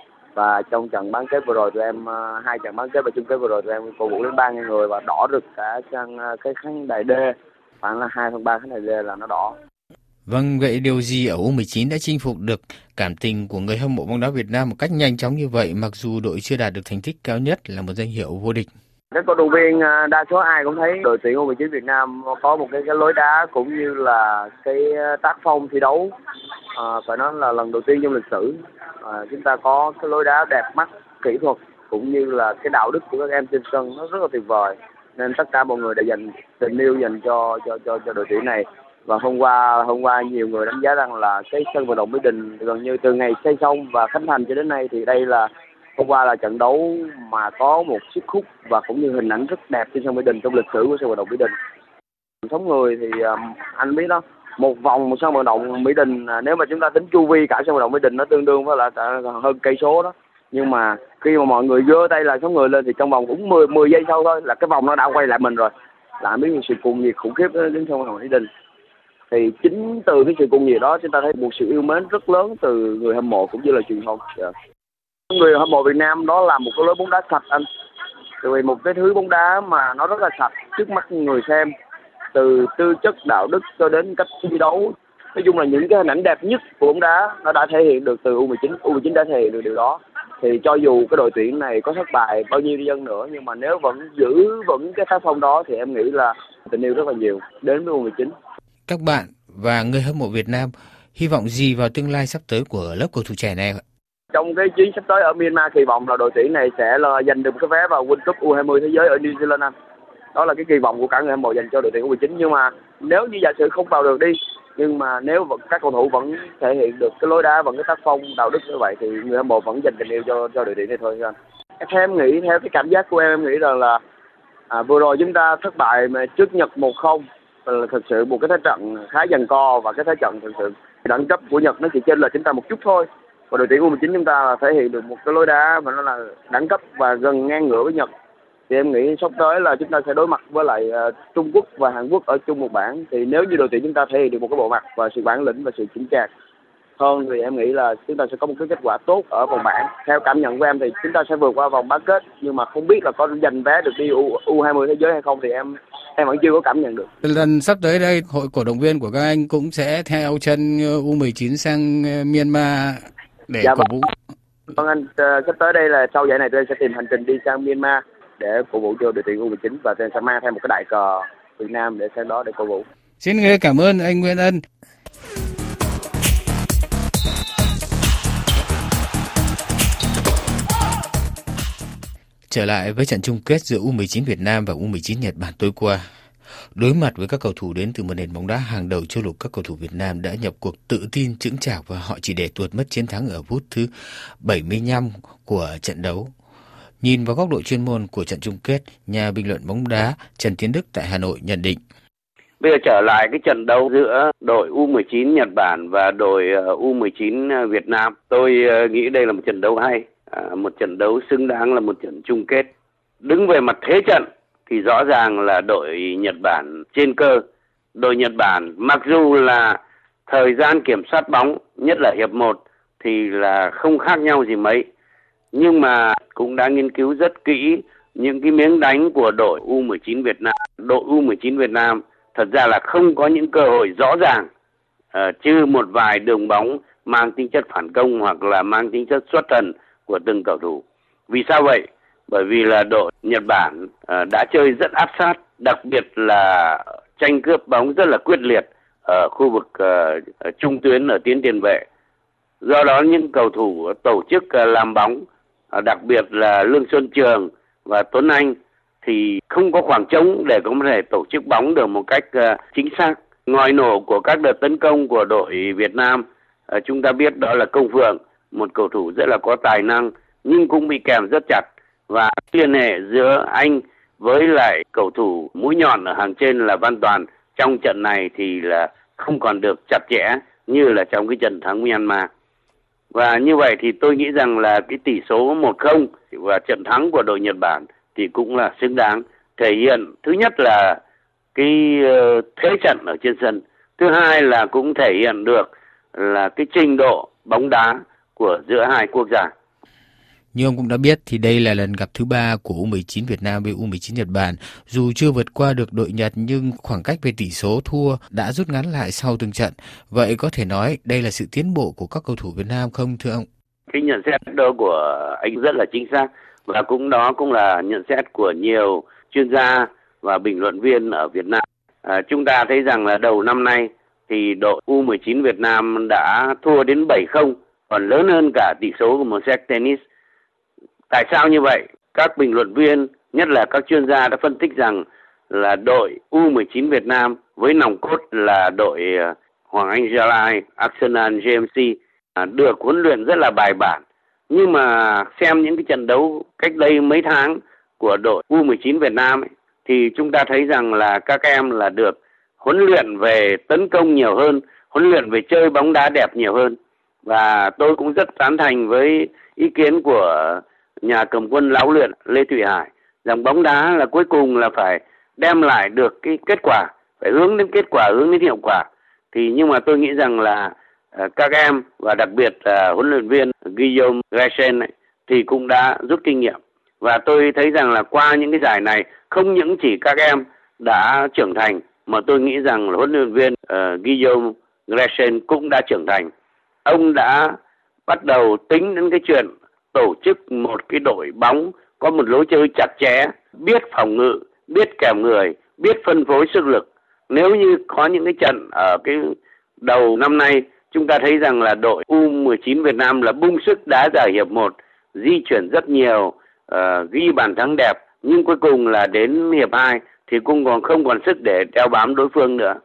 Và trong trận bán kết vừa rồi tụi em 2 trận bán kết và chung kết vừa rồi tụi em cổ vũ đến 3.000 người và đỏ rực cả sang cái khán đài D, khoảng là 2/3 khán đài D là nó đỏ. Vâng, vậy điều gì ở U19 đã chinh phục được cảm tình của người hâm mộ bóng đá Việt Nam một cách nhanh chóng như vậy mặc dù đội chưa đạt được thành tích cao nhất là một danh hiệu vô địch? Các cổ động viên đa số ai cũng thấy đội tuyển U19 Việt Nam có một cái lối đá cũng như là cái tác phong thi đấu phải nói là lần đầu tiên trong lịch sử chúng ta có cái lối đá đẹp mắt, kỹ thuật cũng như là cái đạo đức của các em trên sân nó rất là tuyệt vời. Nên tất cả mọi người đã dành tình yêu dành cho đội tuyển này. Và hôm qua nhiều người đánh giá rằng là cái sân vận động Mỹ Đình gần như từ ngày xây xong và khánh thành cho đến nay thì đây là hôm qua là trận đấu mà có một sức hút và cũng như hình ảnh rất đẹp trên sân Mỹ Đình trong lịch sử của sân vận động Mỹ Đình. Sống người thì anh biết đó, một sân vận động Mỹ Đình nếu mà chúng ta tính chu vi cả sân vận động Mỹ Đình nó tương đương với là hơn cây số đó. Nhưng mà khi mà mọi người giơ tay là sống người lên thì trong vòng cũng 10 giây sau thôi là cái vòng nó đã quay lại mình rồi. Là biết sự cuồng nhiệt khủng khiếp đến sân vận động Mỹ Đình. Thì chính từ cái sự cuồng nhiệt đó chúng ta thấy một sự yêu mến rất lớn từ người hâm mộ cũng như là truyền thông. Người hâm mộ Việt Nam đó là một cái lối bóng đá sạch anh. Tại vì một cái thứ bóng đá mà nó rất là sạch trước mắt người xem, từ tư chất, đạo đức cho đến cách thi đấu. Nói chung là những cái hình ảnh đẹp nhất của bóng đá nó đã thể hiện được từ U19 đã thể hiện được điều đó. Thì cho dù cái đội tuyển này có thất bại bao nhiêu đi chăng nữa nhưng mà nếu vẫn giữ vững cái tác phong đó thì em nghĩ là tình yêu rất là nhiều đến với U19. Các bạn và người hâm mộ Việt Nam hy vọng gì vào tương lai sắp tới của lớp cầu thủ trẻ này ạ? Trong cái chuyến sắp tới ở Myanmar kỳ vọng là đội tuyển này sẽ là giành được cái vé vào World Cup U20 thế giới ở New Zealand. Đó là cái kỳ vọng của cả người hâm mộ dành cho đội tuyển U19. Nhưng mà nếu như giả sử không vào được đi Nhưng mà nếu các cầu thủ vẫn thể hiện được cái lối đá, vẫn cái tác phong đạo đức như vậy thì người hâm mộ vẫn dành tình yêu cho đội tuyển này thôi anh. Theo em nghĩ, theo cái cảm giác của em nghĩ rằng là vừa rồi chúng ta thất bại mà trước Nhật 1-0 là thực sự một cái thế trận khá giằng co, và cái thế trận thực sự đẳng cấp của Nhật nó chỉ chênh lệch chúng ta một chút thôi. Và đội tuyển U19 chúng ta thể hiện được một cái lối đá mà nó là đẳng cấp và gần ngang ngửa với Nhật. Thì em nghĩ sắp tới là chúng ta sẽ đối mặt với lại Trung Quốc và Hàn Quốc ở chung một bảng. Thì nếu như đội tuyển chúng ta thể hiện được một cái bộ mặt và sự bản lĩnh và sự chững chạc hơn thì em nghĩ là chúng ta sẽ có một cái kết quả tốt ở vòng bảng. Theo cảm nhận của em thì chúng ta sẽ vượt qua vòng bán kết, nhưng mà không biết là có giành vé được đi U20 thế giới hay không thì em vẫn chưa có cảm nhận được. Lần sắp tới đây, hội cổ động viên của các anh cũng sẽ theo chân U19 sang Myanmar để cổ vũ. Vâng anh, sắp tới đây là sau giải này tôi sẽ tìm hành trình đi sang Myanmar để cổ vũ cho đội tuyển U19 và tôi sẽ mang theo một cái đại cờ Việt Nam để sang đó để cổ vũ. Xin cảm ơn anh Nguyễn Ân. Trở lại với trận chung kết giữa U19 Việt Nam và U19 Nhật Bản tối qua. Đối mặt với các cầu thủ đến từ một nền bóng đá hàng đầu châu lục, các cầu thủ Việt Nam đã nhập cuộc tự tin, chững chạc và họ chỉ để tuột mất chiến thắng ở phút thứ 75 của trận đấu. Nhìn vào góc độ chuyên môn của trận chung kết, nhà bình luận bóng đá Trần Tiến Đức tại Hà Nội nhận định. Bây giờ trở lại cái trận đấu giữa đội U19 Nhật Bản và đội U19 Việt Nam, tôi nghĩ đây là một trận đấu hay, một trận đấu xứng đáng là một trận chung kết. Đứng về mặt thế trận thì rõ ràng là đội Nhật Bản trên cơ. Đội Nhật Bản mặc dù là thời gian kiểm soát bóng, nhất là hiệp 1 thì là không khác nhau gì mấy, nhưng mà cũng đã nghiên cứu rất kỹ những cái miếng đánh của đội U19 Việt Nam. Đội U19 Việt Nam thật ra là không có những cơ hội rõ ràng, trừ một vài đường bóng mang tính chất phản công hoặc là mang tính chất xuất thần của từng cầu thủ. Vì sao vậy? Bởi vì là đội Nhật Bản đã chơi rất áp sát, đặc biệt là tranh cướp bóng rất là quyết liệt ở khu vực trung tuyến ở tuyến tiền vệ. Do đó những cầu thủ tổ chức làm bóng, đặc biệt là Lương Xuân Trường và Tuấn Anh thì không có khoảng trống để có thể tổ chức bóng được một cách chính xác. Ngòi nổ của các đợt tấn công của đội Việt Nam, chúng ta biết đó là Công Phượng, một cầu thủ rất là có tài năng nhưng cũng bị kèm rất chặt, và liên hệ giữa anh với lại cầu thủ mũi nhọn ở hàng trên là Văn Toàn trong trận này thì là không còn được chặt chẽ như là trong cái trận thắng Myanmar. Và như vậy thì tôi nghĩ rằng là cái tỷ số 1-0 và trận thắng của đội Nhật Bản thì cũng là xứng đáng, thể hiện thứ nhất là cái thế trận ở trên sân, thứ hai là cũng thể hiện được là cái trình độ bóng đá của giữa hai quốc gia. Như ông cũng đã biết thì đây là lần gặp thứ 3 của U19 Việt Nam với U19 Nhật Bản. Dù chưa vượt qua được đội Nhật nhưng khoảng cách về tỷ số thua đã rút ngắn lại sau từng trận. Vậy có thể nói đây là sự tiến bộ của các cầu thủ Việt Nam không thưa ông? Cái nhận xét đó của anh rất là chính xác, và đó cũng là nhận xét của nhiều chuyên gia và bình luận viên ở Việt Nam. Chúng ta thấy rằng là đầu năm nay thì đội U19 Việt Nam đã thua đến 7-0, còn lớn hơn cả tỷ số của một set tennis. Tại sao như vậy? Các bình luận viên, nhất là các chuyên gia đã phân tích rằng là đội U19 Việt Nam với nòng cốt là đội Hoàng Anh Gia Lai, Arsenal, GMC được huấn luyện rất là bài bản. Nhưng mà xem những cái trận đấu cách đây mấy tháng của đội U19 Việt Nam ấy, thì chúng ta thấy rằng là các em là được huấn luyện về tấn công nhiều hơn, huấn luyện về chơi bóng đá đẹp nhiều hơn. Và tôi cũng rất tán thành với ý kiến của nhà cầm quân lão luyện Lê Thụy Hải rằng bóng đá là cuối cùng là phải đem lại được cái kết quả, phải hướng đến kết quả, hướng đến hiệu quả. Thì nhưng mà tôi nghĩ rằng là các em và đặc biệt là huấn luyện viên Guillaume Rechen thì cũng đã rút kinh nghiệm. Và tôi thấy rằng là qua những cái giải này không những chỉ các em đã trưởng thành mà tôi nghĩ rằng là huấn luyện viên Guillaume Rechen cũng đã trưởng thành. Ông đã bắt đầu tính đến cái chuyện tổ chức một cái đội bóng có một lối chơi chặt chẽ, biết phòng ngự, biết kèm người, biết phân phối sức lực. Nếu như có những cái trận ở cái đầu năm nay, chúng ta thấy rằng là đội U19 Việt Nam là bung sức đá giải hiệp 1, di chuyển rất nhiều, ghi bàn thắng đẹp, nhưng cuối cùng là đến hiệp 2 thì cũng không còn sức để đeo bám đối phương nữa.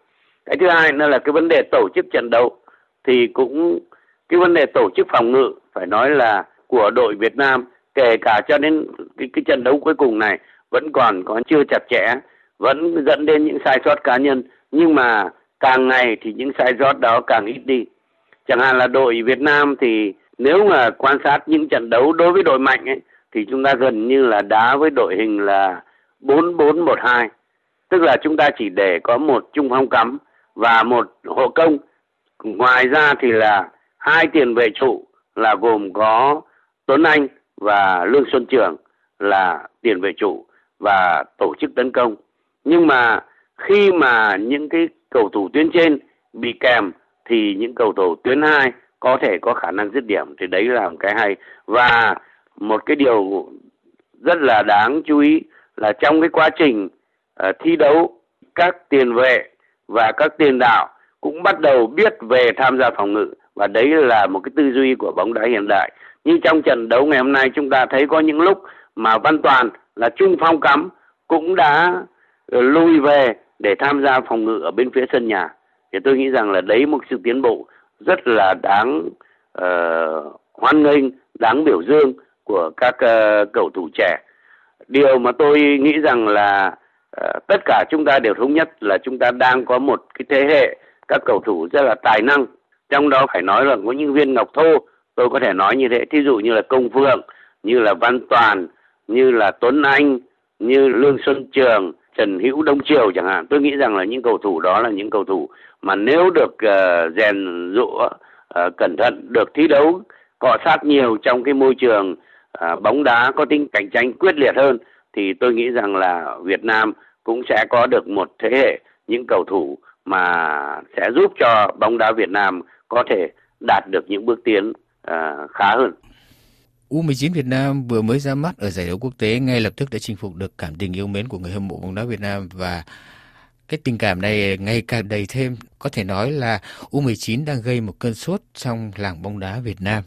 Cái thứ hai nữa là cái vấn đề tổ chức trận đấu, thì cũng cái vấn đề tổ chức phòng ngự phải nói là của đội Việt Nam, kể cả cho đến cái trận đấu cuối cùng này vẫn còn có chưa chặt chẽ, vẫn dẫn đến những sai sót cá nhân, nhưng mà càng ngày thì những sai sót đó càng ít đi. Chẳng hạn là đội Việt Nam thì nếu mà quan sát những trận đấu đối với đội mạnh ấy, thì chúng ta gần như là đá với đội hình là 4-4-1-2, tức là chúng ta chỉ để có một trung phong cắm và một hộ công. Ngoài ra thì là hai tiền vệ trụ là gồm có Tuấn Anh và Lương Xuân Trường là tiền vệ trụ và tổ chức tấn công. Nhưng mà khi mà những cái cầu thủ tuyến trên bị kèm thì những cầu thủ tuyến 2 có thể có khả năng dứt điểm, thì đấy là một cái hay. Và một cái điều rất là đáng chú ý là trong cái quá trình thi đấu, các tiền vệ và các tiền đạo cũng bắt đầu biết về tham gia phòng ngự, và đấy là một cái tư duy của bóng đá hiện đại. Như trong trận đấu ngày hôm nay chúng ta thấy có những lúc mà Văn Toàn là trung phong cắm cũng đã lui về để tham gia phòng ngự ở bên phía sân nhà. Thì tôi nghĩ rằng là đấy một sự tiến bộ rất là đáng hoan nghênh, đáng biểu dương của các cầu thủ trẻ. Điều mà tôi nghĩ rằng là tất cả chúng ta đều thống nhất là chúng ta đang có một cái thế hệ các cầu thủ rất là tài năng. Trong đó phải nói là có những viên ngọc thô, tôi có thể nói như thế. Thí dụ như là Công Phượng, như là Văn Toàn, như là Tuấn Anh, như Lương Xuân Trường, Trần Hữu, Đông Triều chẳng hạn. Tôi nghĩ rằng là những cầu thủ đó là những cầu thủ mà nếu được rèn giũa cẩn thận, được thi đấu cọ sát nhiều trong cái môi trường bóng đá có tính cạnh tranh quyết liệt hơn, thì tôi nghĩ rằng là Việt Nam cũng sẽ có được một thế hệ những cầu thủ mà sẽ giúp cho bóng đá Việt Nam có thể đạt được những bước tiến khá hơn. U19 Việt Nam vừa mới ra mắt ở giải đấu quốc tế ngay lập tức đã chinh phục được cảm tình yêu mến của người hâm mộ bóng đá Việt Nam, và cái tình cảm này ngày càng đầy thêm. Có thể nói là U19 đang gây một cơn sốt trong làng bóng đá Việt Nam.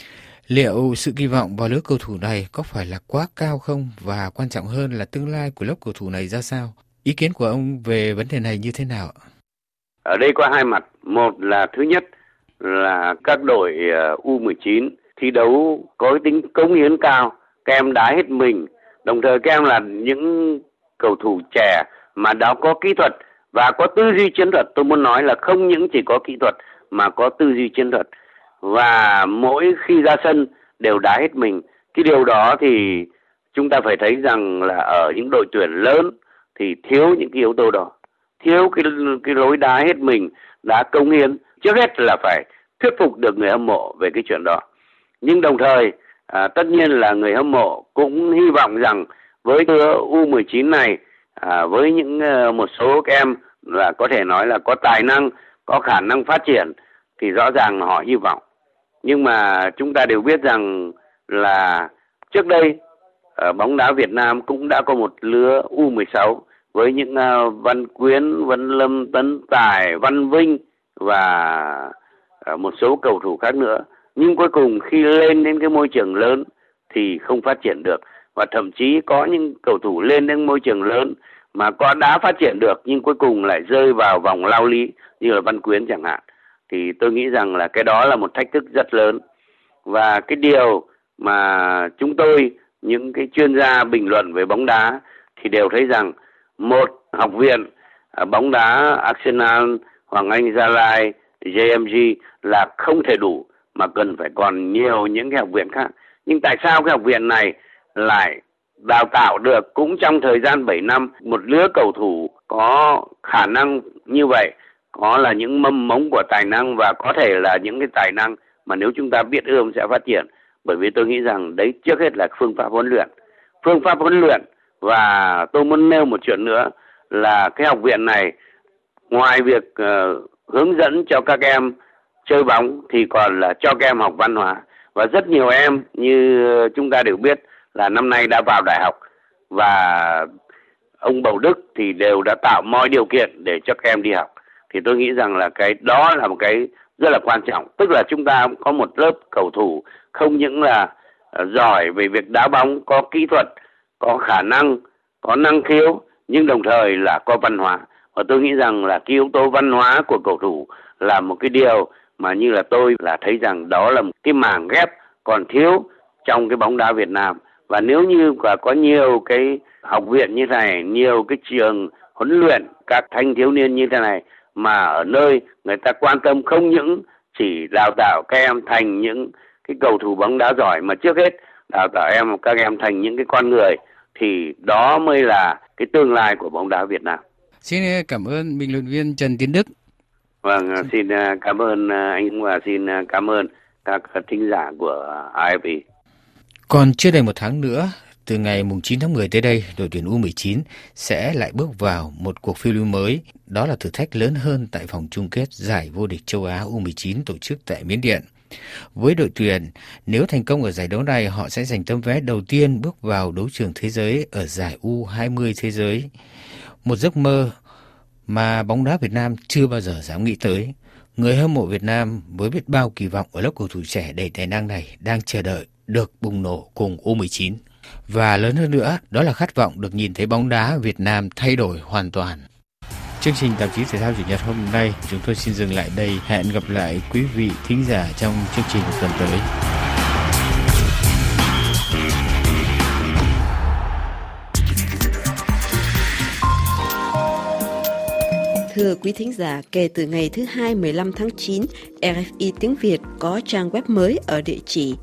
Liệu sự kỳ vọng vào lứa cầu thủ này có phải là quá cao không? Và quan trọng hơn là tương lai của lớp cầu thủ này ra sao? Ý kiến của ông về vấn đề này như thế nào? Ở đây có hai mặt. Một là thứ nhất là các đội U19 thi đấu có tính cống hiến cao, các em đá hết mình. Đồng thời các em là những cầu thủ trẻ mà đã có kỹ thuật và có tư duy chiến thuật. Tôi muốn nói là không những chỉ có kỹ thuật mà có tư duy chiến thuật. Và mỗi khi ra sân đều đá hết mình. Cái điều đó thì chúng ta phải thấy rằng là ở những đội tuyển lớn thì thiếu những cái yếu tố đó. Thiếu cái lối đá hết mình, đá cống hiến. Trước hết là phải thuyết phục được người hâm mộ về cái chuyện đó. Nhưng đồng thời tất nhiên là người hâm mộ cũng hy vọng rằng với U19 này, với những một số các em là có thể nói là có tài năng, có khả năng phát triển, thì rõ ràng họ hy vọng. Nhưng mà chúng ta đều biết rằng là trước đây bóng đá Việt Nam cũng đã có một lứa U16 với những Văn Quyến, Văn Lâm, Tấn Tài, Văn Vinh và một số cầu thủ khác nữa. Nhưng cuối cùng khi lên đến cái môi trường lớn thì không phát triển được. Và thậm chí có những cầu thủ lên đến môi trường lớn mà có đã phát triển được nhưng cuối cùng lại rơi vào vòng lao lý như là Văn Quyến chẳng hạn. Thì tôi nghĩ rằng là cái đó là một thách thức rất lớn. Và cái điều mà chúng tôi, những cái chuyên gia bình luận về bóng đá thì đều thấy rằng một học viện bóng đá Arsenal, Hoàng Anh Gia Lai, JMG là không thể đủ mà cần phải còn nhiều những cái học viện khác. Nhưng tại sao cái học viện này lại đào tạo được cũng trong thời gian 7 năm một lứa cầu thủ có khả năng như vậy, có là những mầm mống của tài năng và có thể là những cái tài năng mà nếu chúng ta biết ươm sẽ phát triển. Bởi vì tôi nghĩ rằng đấy trước hết là phương pháp huấn luyện. Phương pháp huấn luyện, và tôi muốn nêu một chuyện nữa là cái học viện này ngoài việc hướng dẫn cho các em chơi bóng thì còn là cho các em học văn hóa. Và rất nhiều em như chúng ta đều biết là năm nay đã vào đại học, và ông Bầu Đức thì đều đã tạo mọi điều kiện để cho các em đi học. Thì tôi nghĩ rằng là cái đó là một cái rất là quan trọng. Tức là chúng ta có một lớp cầu thủ không những là giỏi về việc đá bóng, có kỹ thuật, có khả năng, có năng khiếu, nhưng đồng thời là có văn hóa. Và tôi nghĩ rằng là cái yếu tố văn hóa của cầu thủ là một cái điều mà như là tôi là thấy rằng đó là một cái mảng ghép còn thiếu trong cái bóng đá Việt Nam. Và nếu như có nhiều cái học viện như thế này, nhiều cái trường huấn luyện các thanh thiếu niên như thế này, mà ở nơi người ta quan tâm không những chỉ đào tạo các em thành những cái cầu thủ bóng đá giỏi, mà trước hết đào tạo các em thành những cái con người, thì đó mới là cái tương lai của bóng đá Việt Nam. Xin cảm ơn bình luận viên Trần Tiến Đức. Vâng, xin cảm ơn anh và xin cảm ơn các thính giả của AFP. Còn chưa đầy một tháng nữa, từ ngày 9 tháng 10 tới đây, đội tuyển U19 sẽ lại bước vào một cuộc phiêu lưu mới. Đó là thử thách lớn hơn tại vòng chung kết giải vô địch châu Á U19 tổ chức tại Miến Điện. Với đội tuyển, nếu thành công ở giải đấu này, họ sẽ giành tấm vé đầu tiên bước vào đấu trường thế giới ở giải U20 thế giới. Một giấc mơ mà bóng đá Việt Nam chưa bao giờ dám nghĩ tới. Người hâm mộ Việt Nam với biết bao kỳ vọng ở lớp cầu thủ trẻ đầy tài năng này đang chờ đợi được bùng nổ cùng U19. Và lớn hơn nữa, đó là khát vọng được nhìn thấy bóng đá Việt Nam thay đổi hoàn toàn. Chương trình tạp chí Thể thao Chủ nhật hôm nay chúng tôi xin dừng lại đây. Hẹn gặp lại quý vị thính giả trong chương trình tuần tới. Thưa quý thính giả, kể từ ngày thứ Hai 15 tháng 9, RFI tiếng Việt có trang web mới ở địa chỉ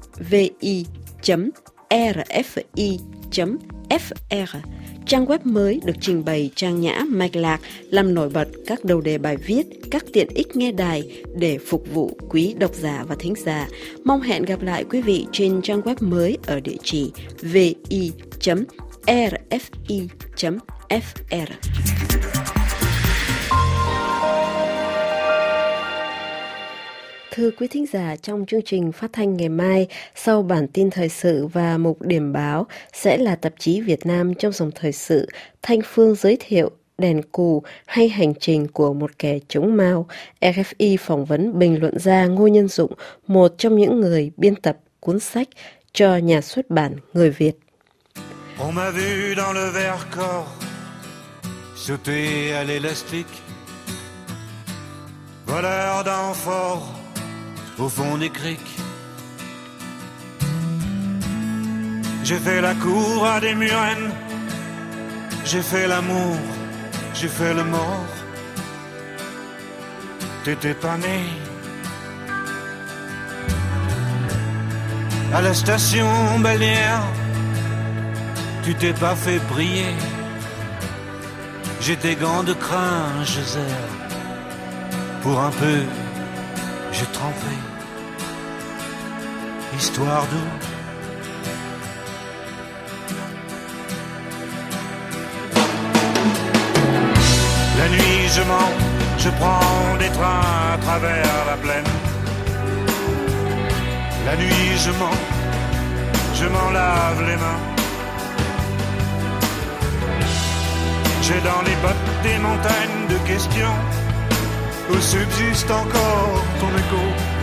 vi.rfi.fr. Trang web mới được trình bày trang nhã mạch lạc, làm nổi bật các đầu đề bài viết, các tiện ích nghe đài để phục vụ quý độc giả và thính giả. Mong hẹn gặp lại quý vị trên trang web mới ở địa chỉ vi.rfi.fr. Thưa quý thính giả, trong chương trình phát thanh ngày mai, sau bản tin thời sự và mục điểm báo sẽ là tạp chí Việt Nam trong dòng thời sự, Thanh Phương giới thiệu đèn cù hay hành trình của một kẻ chống Mao. RFI phỏng vấn bình luận gia Ngô Nhân Dụng, một trong những người biên tập cuốn sách cho nhà xuất bản người Việt. On m'a vu dans le Vercors sauter à l'élastique, voleur d'amphores au fond des criques. J'ai fait la cour à des murennes, j'ai fait l'amour, j'ai fait le mort. T'étais pas né. À la station balnéaire, tu t'es pas fait briller. J'ai tes gants de crin, je serre. Pour un peu, j'ai trempé. Histoire d'eau. La nuit je mens, je prends des trains à travers la plaine. La nuit je mens, je m'en lave les mains. J'ai dans les bottes des montagnes de questions où subsiste encore ton écho.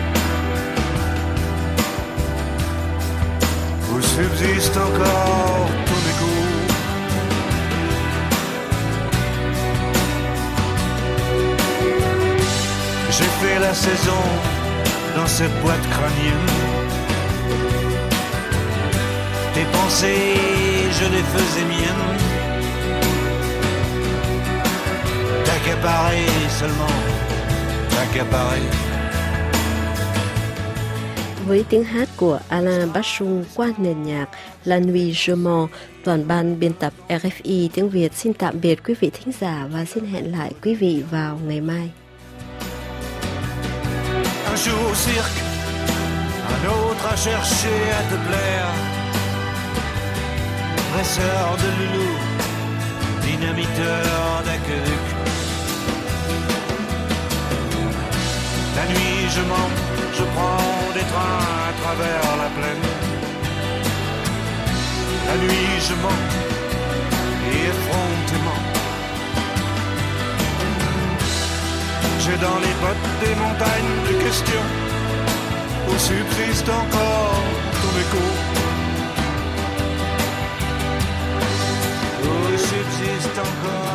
Où subsiste encore ton écho. J'ai fait la saison dans cette boîte crânienne. Tes pensées, je les faisais miennes. T'accaparer seulement, t'accaparer. Với tiếng hát của Alain Bashung qua nền nhạc La Nuit Je Mens, toàn ban biên tập RFI tiếng Việt xin tạm biệt quý vị thính giả và xin hẹn lại quý vị vào ngày mai. Un jour au cirque, un autre a cherché à te plaire. Presseur de loulou, dynamiteur d'aqueduc. La nuit je mens, je prends des trains à travers la plaine. La nuit je mens, et effrontément. J'ai dans les bottes des montagnes de questions où subsiste encore ton écho. Où subsiste encore